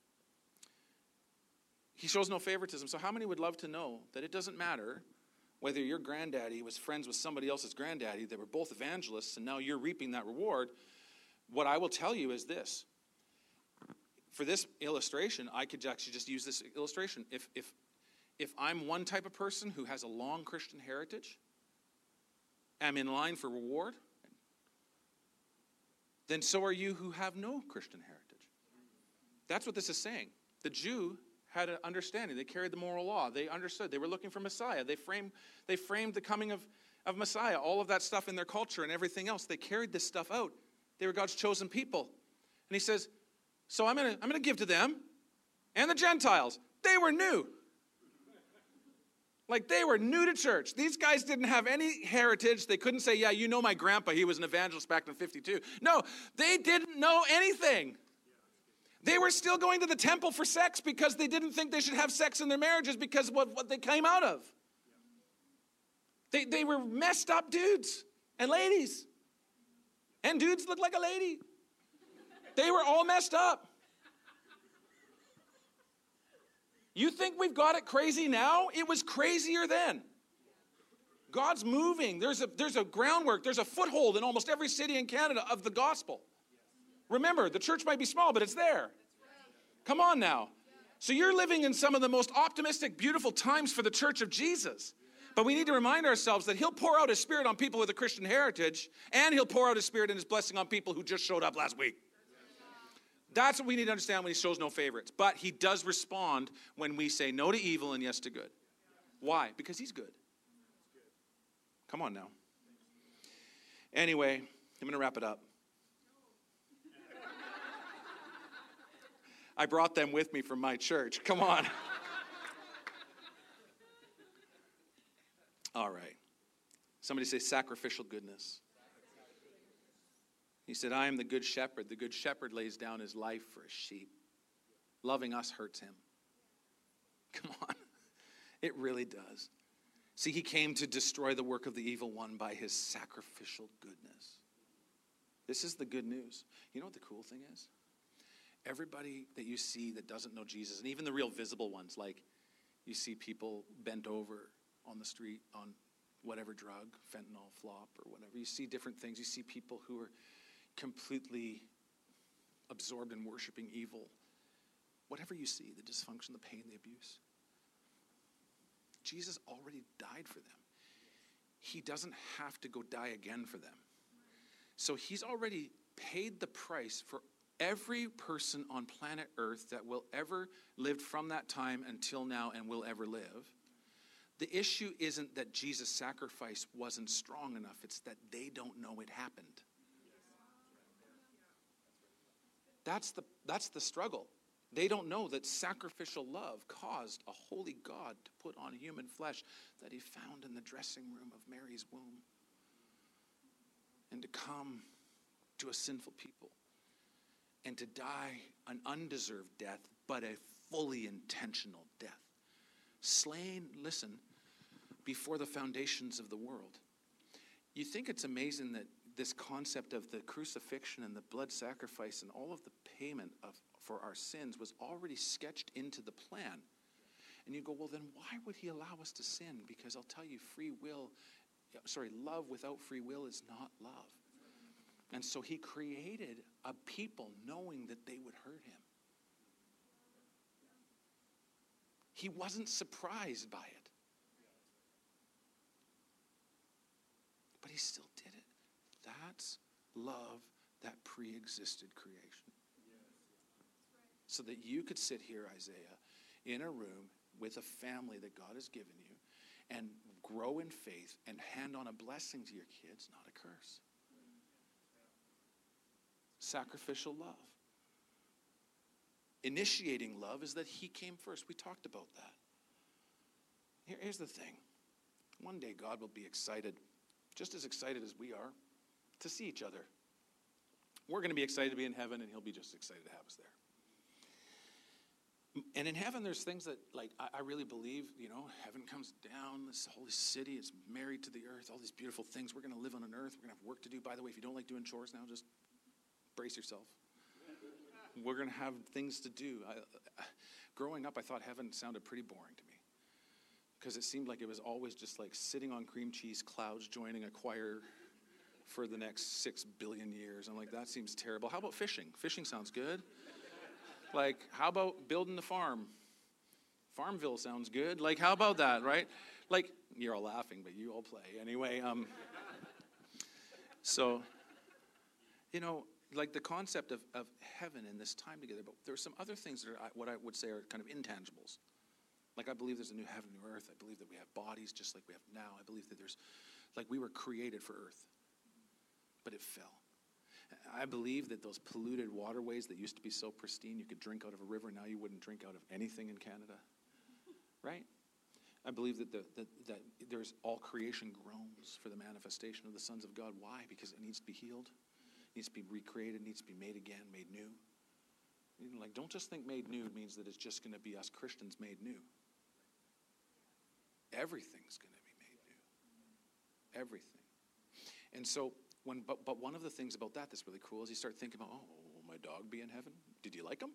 he shows no favoritism. So how many would love to know that it doesn't matter whether your granddaddy was friends with somebody else's granddaddy, they were both evangelists, and now you're reaping that reward? What I will tell you is this. For this illustration, I could actually just use this illustration. If, if, if I'm one type of person who has a long Christian heritage, am in line for reward, then so are you who have no Christian heritage. That's what this is saying. The Jew had an understanding. They carried the moral law. They understood. They were looking for Messiah. They framed, they framed the coming of, of Messiah, all of that stuff in their culture and everything else. They carried this stuff out. They were God's chosen people. And he says, so I'm going to I'm going to give to them and the Gentiles. They were new. Like, they were new to church. These guys didn't have any heritage. They couldn't say, yeah, you know my grandpa, he was an evangelist back in fifty-two. No, they didn't know anything. They were still going to the temple for sex because they didn't think they should have sex in their marriages because of what, what they came out of. They, they were messed up dudes and ladies. And dudes looked like a lady. They were all messed up. You think we've got it crazy now? It was crazier then. God's moving. There's a, there's a groundwork. There's a foothold in almost every city in Canada of the gospel. Remember, the church might be small, but it's there. Come on now. So you're living in some of the most optimistic, beautiful times for the church of Jesus. But we need to remind ourselves that he'll pour out his Spirit on people with a Christian heritage, and he'll pour out his Spirit and his blessing on people who just showed up last week. That's what we need to understand when he shows no favorites. But he does respond when we say no to evil and yes to good. Why? Because he's good. Come on now. Anyway, I'm going to wrap it up. I brought them with me from my church. Come on. All right. Somebody say sacrificial goodness. He said, I am the good shepherd. The good shepherd lays down his life for his sheep. Loving us hurts him. Come on. It really does. See, he came to destroy the work of the evil one by his sacrificial goodness. This is the good news. You know what the cool thing is? Everybody that you see that doesn't know Jesus, and even the real visible ones, like you see people bent over on the street on whatever drug, fentanyl, flop, or whatever. You see different things. You see people who are completely absorbed in worshiping evil. Whatever you see, the dysfunction, the pain, the abuse. Jesus already died for them. He doesn't have to go die again for them. So he's already paid the price for every person on planet Earth that will ever lived from that time until now and will ever live. The issue isn't that Jesus' sacrifice wasn't strong enough. It's that they don't know it happened. That's the, that's the struggle. They don't know that sacrificial love caused a holy God to put on human flesh that he found in the dressing room of Mary's womb and to come to a sinful people and to die an undeserved death, but a fully intentional death. Slain, listen, before the foundations of the world. You think it's amazing that this concept of the crucifixion and the blood sacrifice and all of the payment of for our sins was already sketched into the plan. And you go, well, then why would he allow us to sin? Because I'll tell you, free will, sorry, love without free will is not love. And so he created a people knowing that they would hurt him. He wasn't surprised by it. But he still did it. That's love that pre-existed creation. So that you could sit here, Isaiah, in a room with a family that God has given you and grow in faith and hand on a blessing to your kids, not a curse. Sacrificial love. Initiating love is that he came first. We talked about that. Here, here's the thing. One day God will be excited, just as excited as we are, to see each other. We're going to be excited to be in heaven, and he'll be just excited to have us there. And in heaven, there's things that, like, I, I really believe, you know, heaven comes down, this holy city is married to the earth, all these beautiful things. We're going to live on an earth. We're going to have work to do. By the way, if you don't like doing chores now, just brace yourself. We're going to have things to do. I, I, growing up, I thought heaven sounded pretty boring to me because it seemed like it was always just like sitting on cream cheese clouds, joining a choir for the next six billion years. I'm like, that seems terrible. How about fishing? Fishing sounds good. Like, how about building the farm? Farmville sounds good. Like, how about that, right? Like, you're all laughing, but you all play. Anyway, um, so, you know, like the concept of, of heaven and this time together, but there are some other things that are what I would say are kind of intangibles. Like, I believe there's a new heaven, new earth. I believe that we have bodies just like we have now. I believe that there's, like, we were created for earth, but it fell. I believe that those polluted waterways that used to be so pristine, you could drink out of a river, now you wouldn't drink out of anything in Canada, right? I believe that, the, that, that there's all creation groans for the manifestation of the sons of God. Why? Because it needs to be healed, it needs to be recreated, it needs to be made again, made new. You know, like, don't just think made new means that it's just going to be us Christians made new. Everything's going to be made new. Everything. And so, When, but, but one of the things about that that's really cool is you start thinking about, oh, will my dog be in heaven? Did you like him?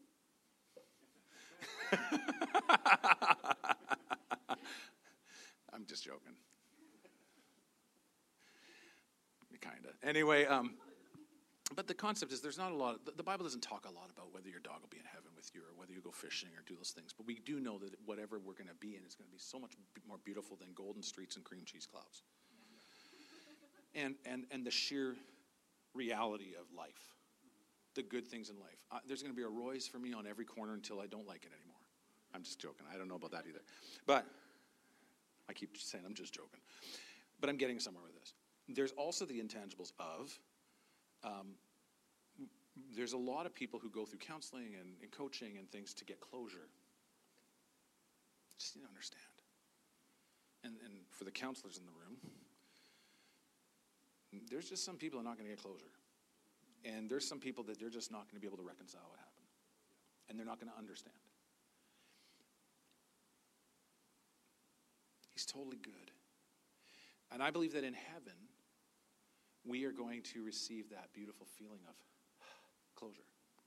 I'm just joking. Kind of. Anyway, um, but the concept is there's not a lot, the, the Bible doesn't talk a lot about whether your dog will be in heaven with you or whether you go fishing or do those things. But we do know that whatever we're going to be in is going to be so much b- more beautiful than golden streets and cream cheese clouds. And, and, and the sheer reality of life, the good things in life. Uh, there's going to be a Roy's for me on every corner until I don't like it anymore. I'm just joking. I don't know about that either. But I keep saying I'm just joking. But I'm getting somewhere with this. There's also the intangibles of, um, there's a lot of people who go through counseling and, and coaching and things to get closure. Just need to understand. And, and for the counselors in the room, there's just some people who are not going to get closure. And there's some people that they're just not going to be able to reconcile what happened. And they're not going to understand. He's totally good. And I believe that in heaven, we are going to receive that beautiful feeling of closure.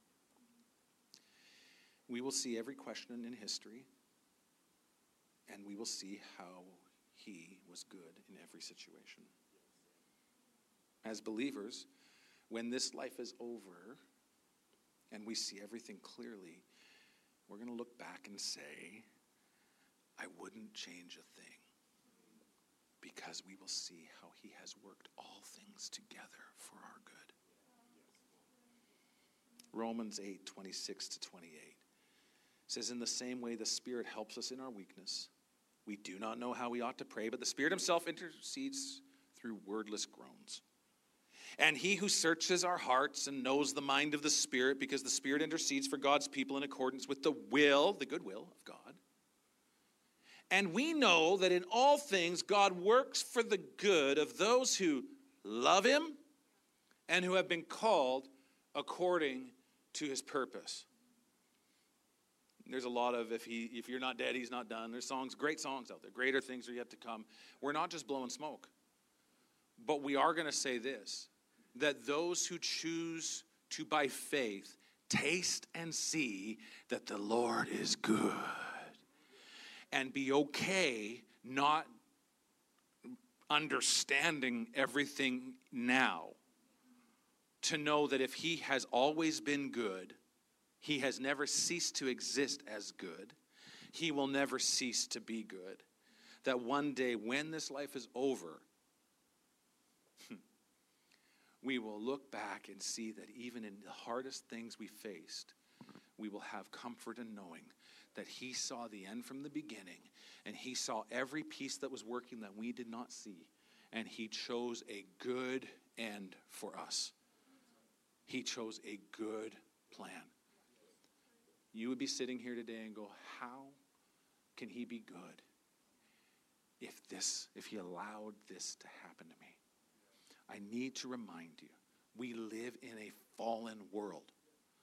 We will see every question in history, and we will see how he was good in every situation. As believers, when this life is over and we see everything clearly, we're going to look back and say, I wouldn't change a thing, because we will see how he has worked all things together for our good. Romans eight, twenty-six to twenty-eight says, in the same way the Spirit helps us in our weakness. We do not know how we ought to pray, but the Spirit himself intercedes through wordless groans. And he who searches our hearts and knows the mind of the Spirit, because the Spirit intercedes for God's people in accordance with the will, the good will of God. And we know that in all things God works for the good of those who love him and who have been called according to his purpose. There's a lot of, if he, if you're not dead, he's not done. There's songs, great songs out there. Greater things are yet to come. We're not just blowing smoke. But we are going to say this, that those who choose to, by faith, taste and see that the Lord is good, and be okay not understanding everything now, to know that if he has always been good, he has never ceased to exist as good, he will never cease to be good, that one day when this life is over, we will look back and see that even in the hardest things we faced, we will have comfort in knowing that he saw the end from the beginning, and he saw every piece that was working that we did not see, and he chose a good end for us. He chose a good plan. You would be sitting here today and go, how can he be good if this, if he allowed this to happen to me? I need to remind you, we live in a fallen world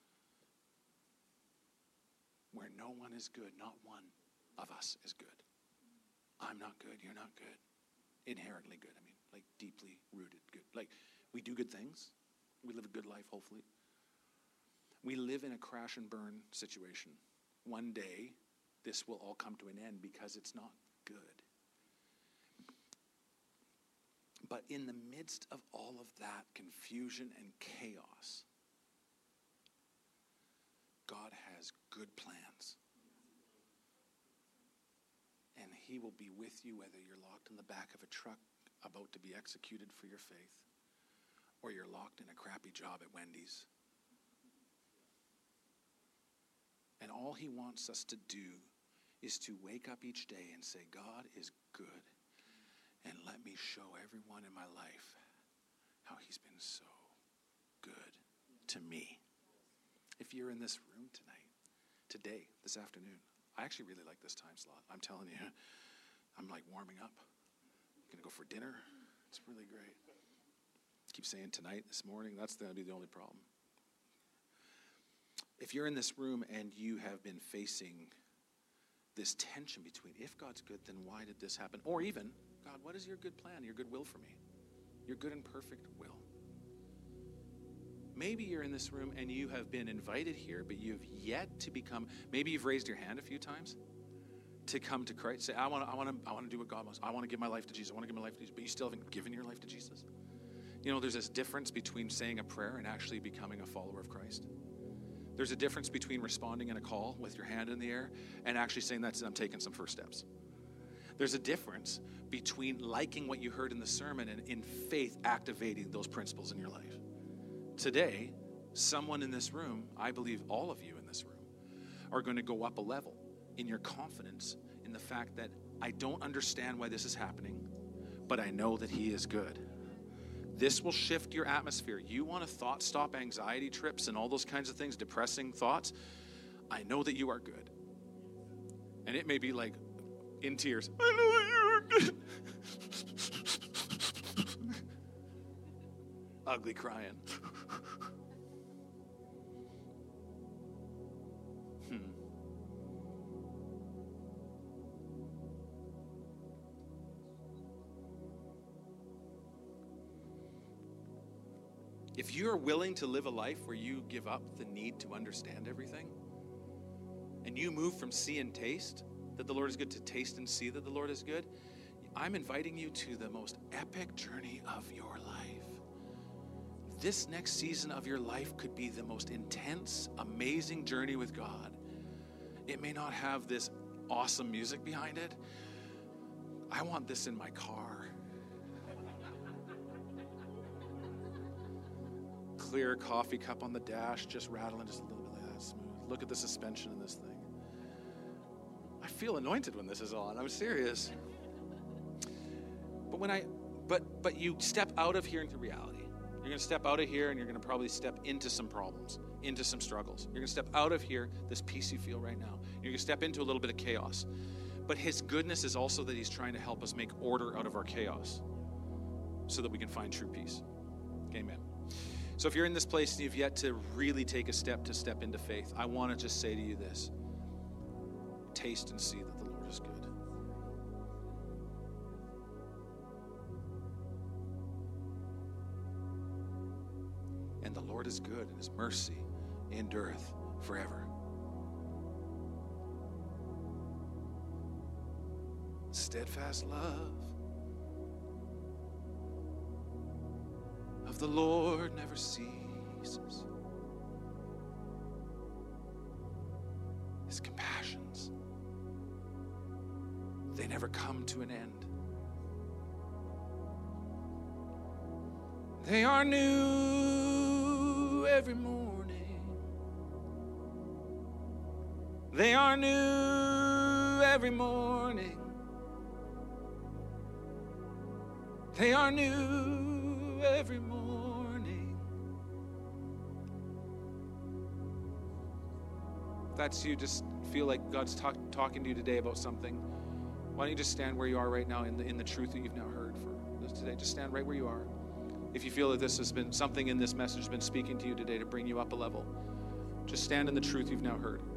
where no one is good. Not one of us is good. I'm not good. You're not good. Inherently good. I mean, like deeply rooted good. Like, we do good things. We live a good life, hopefully. We live in a crash and burn situation. One day, this will all come to an end because it's not good. But in the midst of all of that confusion and chaos, God has good plans. And he will be with you whether you're locked in the back of a truck about to be executed for your faith, or you're locked in a crappy job at Wendy's. And all he wants us to do is to wake up each day and say, God is good. And let me show everyone in my life how he's been so good to me. If you're in this room tonight, today, this afternoon, I actually really like this time slot. I'm telling you, I'm like warming up. Gonna go for dinner. It's really great. Keep saying tonight, this morning, that's gonna be the only problem. If you're in this room and you have been facing this tension between, if God's good, then why did this happen? Or even, God, what is your good plan, your good will for me? Your good and perfect will. Maybe you're in this room and you have been invited here, but you've yet to become, maybe you've raised your hand a few times to come to Christ. Say, I want to I want to, I want to do what God wants. I want to give my life to Jesus. I want to give my life to Jesus. But you still haven't given your life to Jesus. You know, there's this difference between saying a prayer and actually becoming a follower of Christ. There's a difference between responding in a call with your hand in the air and actually saying that's I'm taking some first steps. There's a difference between liking what you heard in the sermon and in faith activating those principles in your life. Today, someone in this room, I believe all of you in this room, are going to go up a level in your confidence in the fact that I don't understand why this is happening, but I know that he is good. This will shift your atmosphere. You want to thought stop anxiety trips and all those kinds of things, depressing thoughts. I know that you are good. And it may be like in tears. I know that you are good. Ugly crying. hmm. If you're willing to live a life where you give up the need to understand everything, and you move from see and taste that the Lord is good to taste and see that the Lord is good, I'm inviting you to the most epic journey of your life. This next season of your life could be the most intense, amazing journey with God. It may not have this awesome music behind it. I want this in my car. Clear coffee cup on the dash, just rattling just a little bit like that, smooth. Look at the suspension in this thing. I feel anointed when this is on. I'm serious. But when I, but but you step out of here into reality. You're going to step out of here and you're going to probably step into some problems, into some struggles. You're going to step out of here, this peace you feel right now. You're going to step into a little bit of chaos. But his goodness is also that he's trying to help us make order out of our chaos so that we can find true peace. Amen. So if you're in this place and you've yet to really take a step to step into faith, I want to just say to you this. Taste and see that the Lord is good. And the Lord is good, and his mercy endureth forever. Steadfast love of the Lord never ceases. His compassions, they never come to an end. They are new every morning. They are new every morning. They are new every morning. If that's you, just feel like God's talk, talking to you today about something. Why don't you just stand where you are right now in the, in the truth that you've now heard for this today? Just stand right where you are. If you feel that this has been, something in this message has been speaking to you today to bring you up a level, just stand in the truth you've now heard.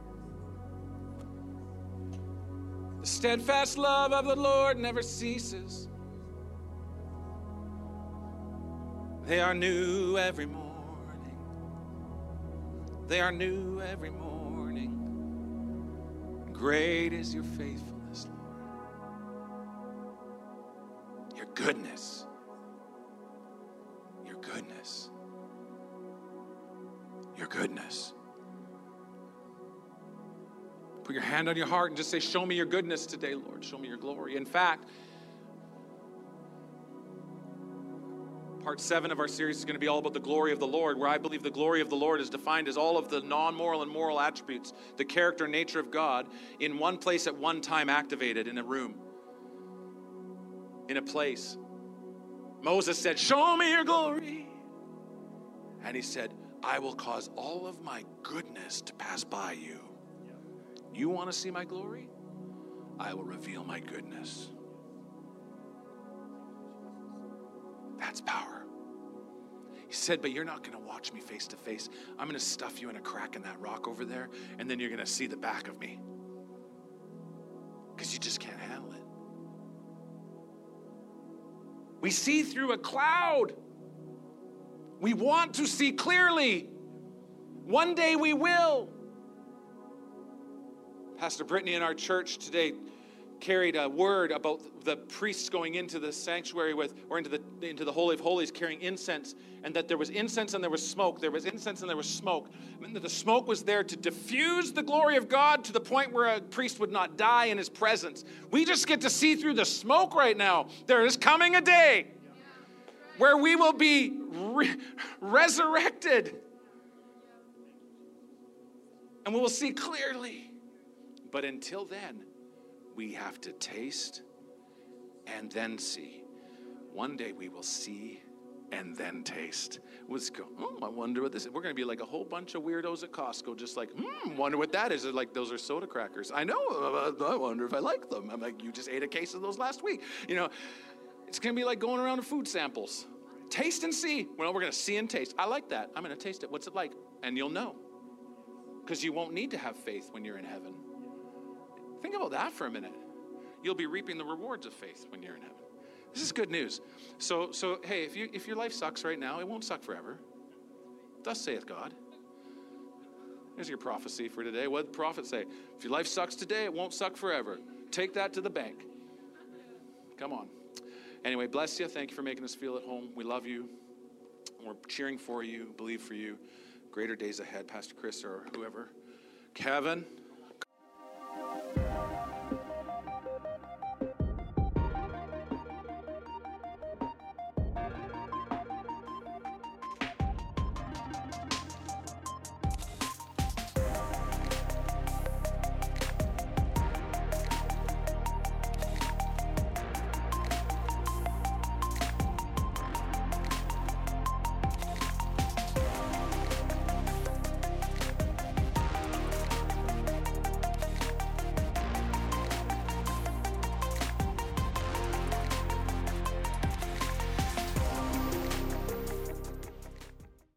The steadfast love of the Lord never ceases. They are new every morning. They are new every morning. Great is your faithfulness, Lord. Your goodness. Your goodness. Your goodness. Put your hand on your heart and just say, show me your goodness today, Lord. Show me your glory. In fact, part seven of our series is going to be all about the glory of the Lord, where I believe the glory of the Lord is defined as all of the non-moral and moral attributes, the character and nature of God, in one place at one time activated in a room, in a place. Moses said, show me your glory. And he said, I will cause all of my goodness to pass by you. You want to see my glory? I will reveal my goodness. That's power. He said, but you're not going to watch me face to face. I'm going to stuff you in a crack in that rock over there, and then you're going to see the back of me. Because you just can't handle it. We see through a cloud. We want to see clearly. One day we will. Pastor Brittany in our church today carried a word about the priests going into the sanctuary with, or into the into the Holy of Holies carrying incense, and that there was incense and there was smoke. There was incense and there was smoke. And that the smoke was there to diffuse the glory of God to the point where a priest would not die in his presence. We just get to see through the smoke right now. There is coming a day where we will be re- resurrected. And we will see clearly. But until then, we have to taste and then see. One day we will see and then taste. Let's go, oh, I wonder what this is. We're going to be like a whole bunch of weirdos at Costco, just like, hmm, wonder what that is. They're like, those are soda crackers. I know, I wonder if I like them. I'm like, you just ate a case of those last week. You know, it's going to be like going around to food samples. Taste and see. Well, we're going to see and taste. I like that. I'm going to taste it. What's it like? And you'll know. Because you won't need to have faith when you're in heaven. Think about that for a minute. You'll be reaping the rewards of faith when you're in heaven. This is good news. So, so hey, if you if your life sucks right now, it won't suck forever. Thus saith God. Here's your prophecy for today. What did the prophet say? If your life sucks today, it won't suck forever. Take that to the bank. Come on. Anyway, bless you. Thank you for making us feel at home. We love you. We're cheering for you, believe for you. Greater days ahead, Pastor Chris or whoever. Kevin.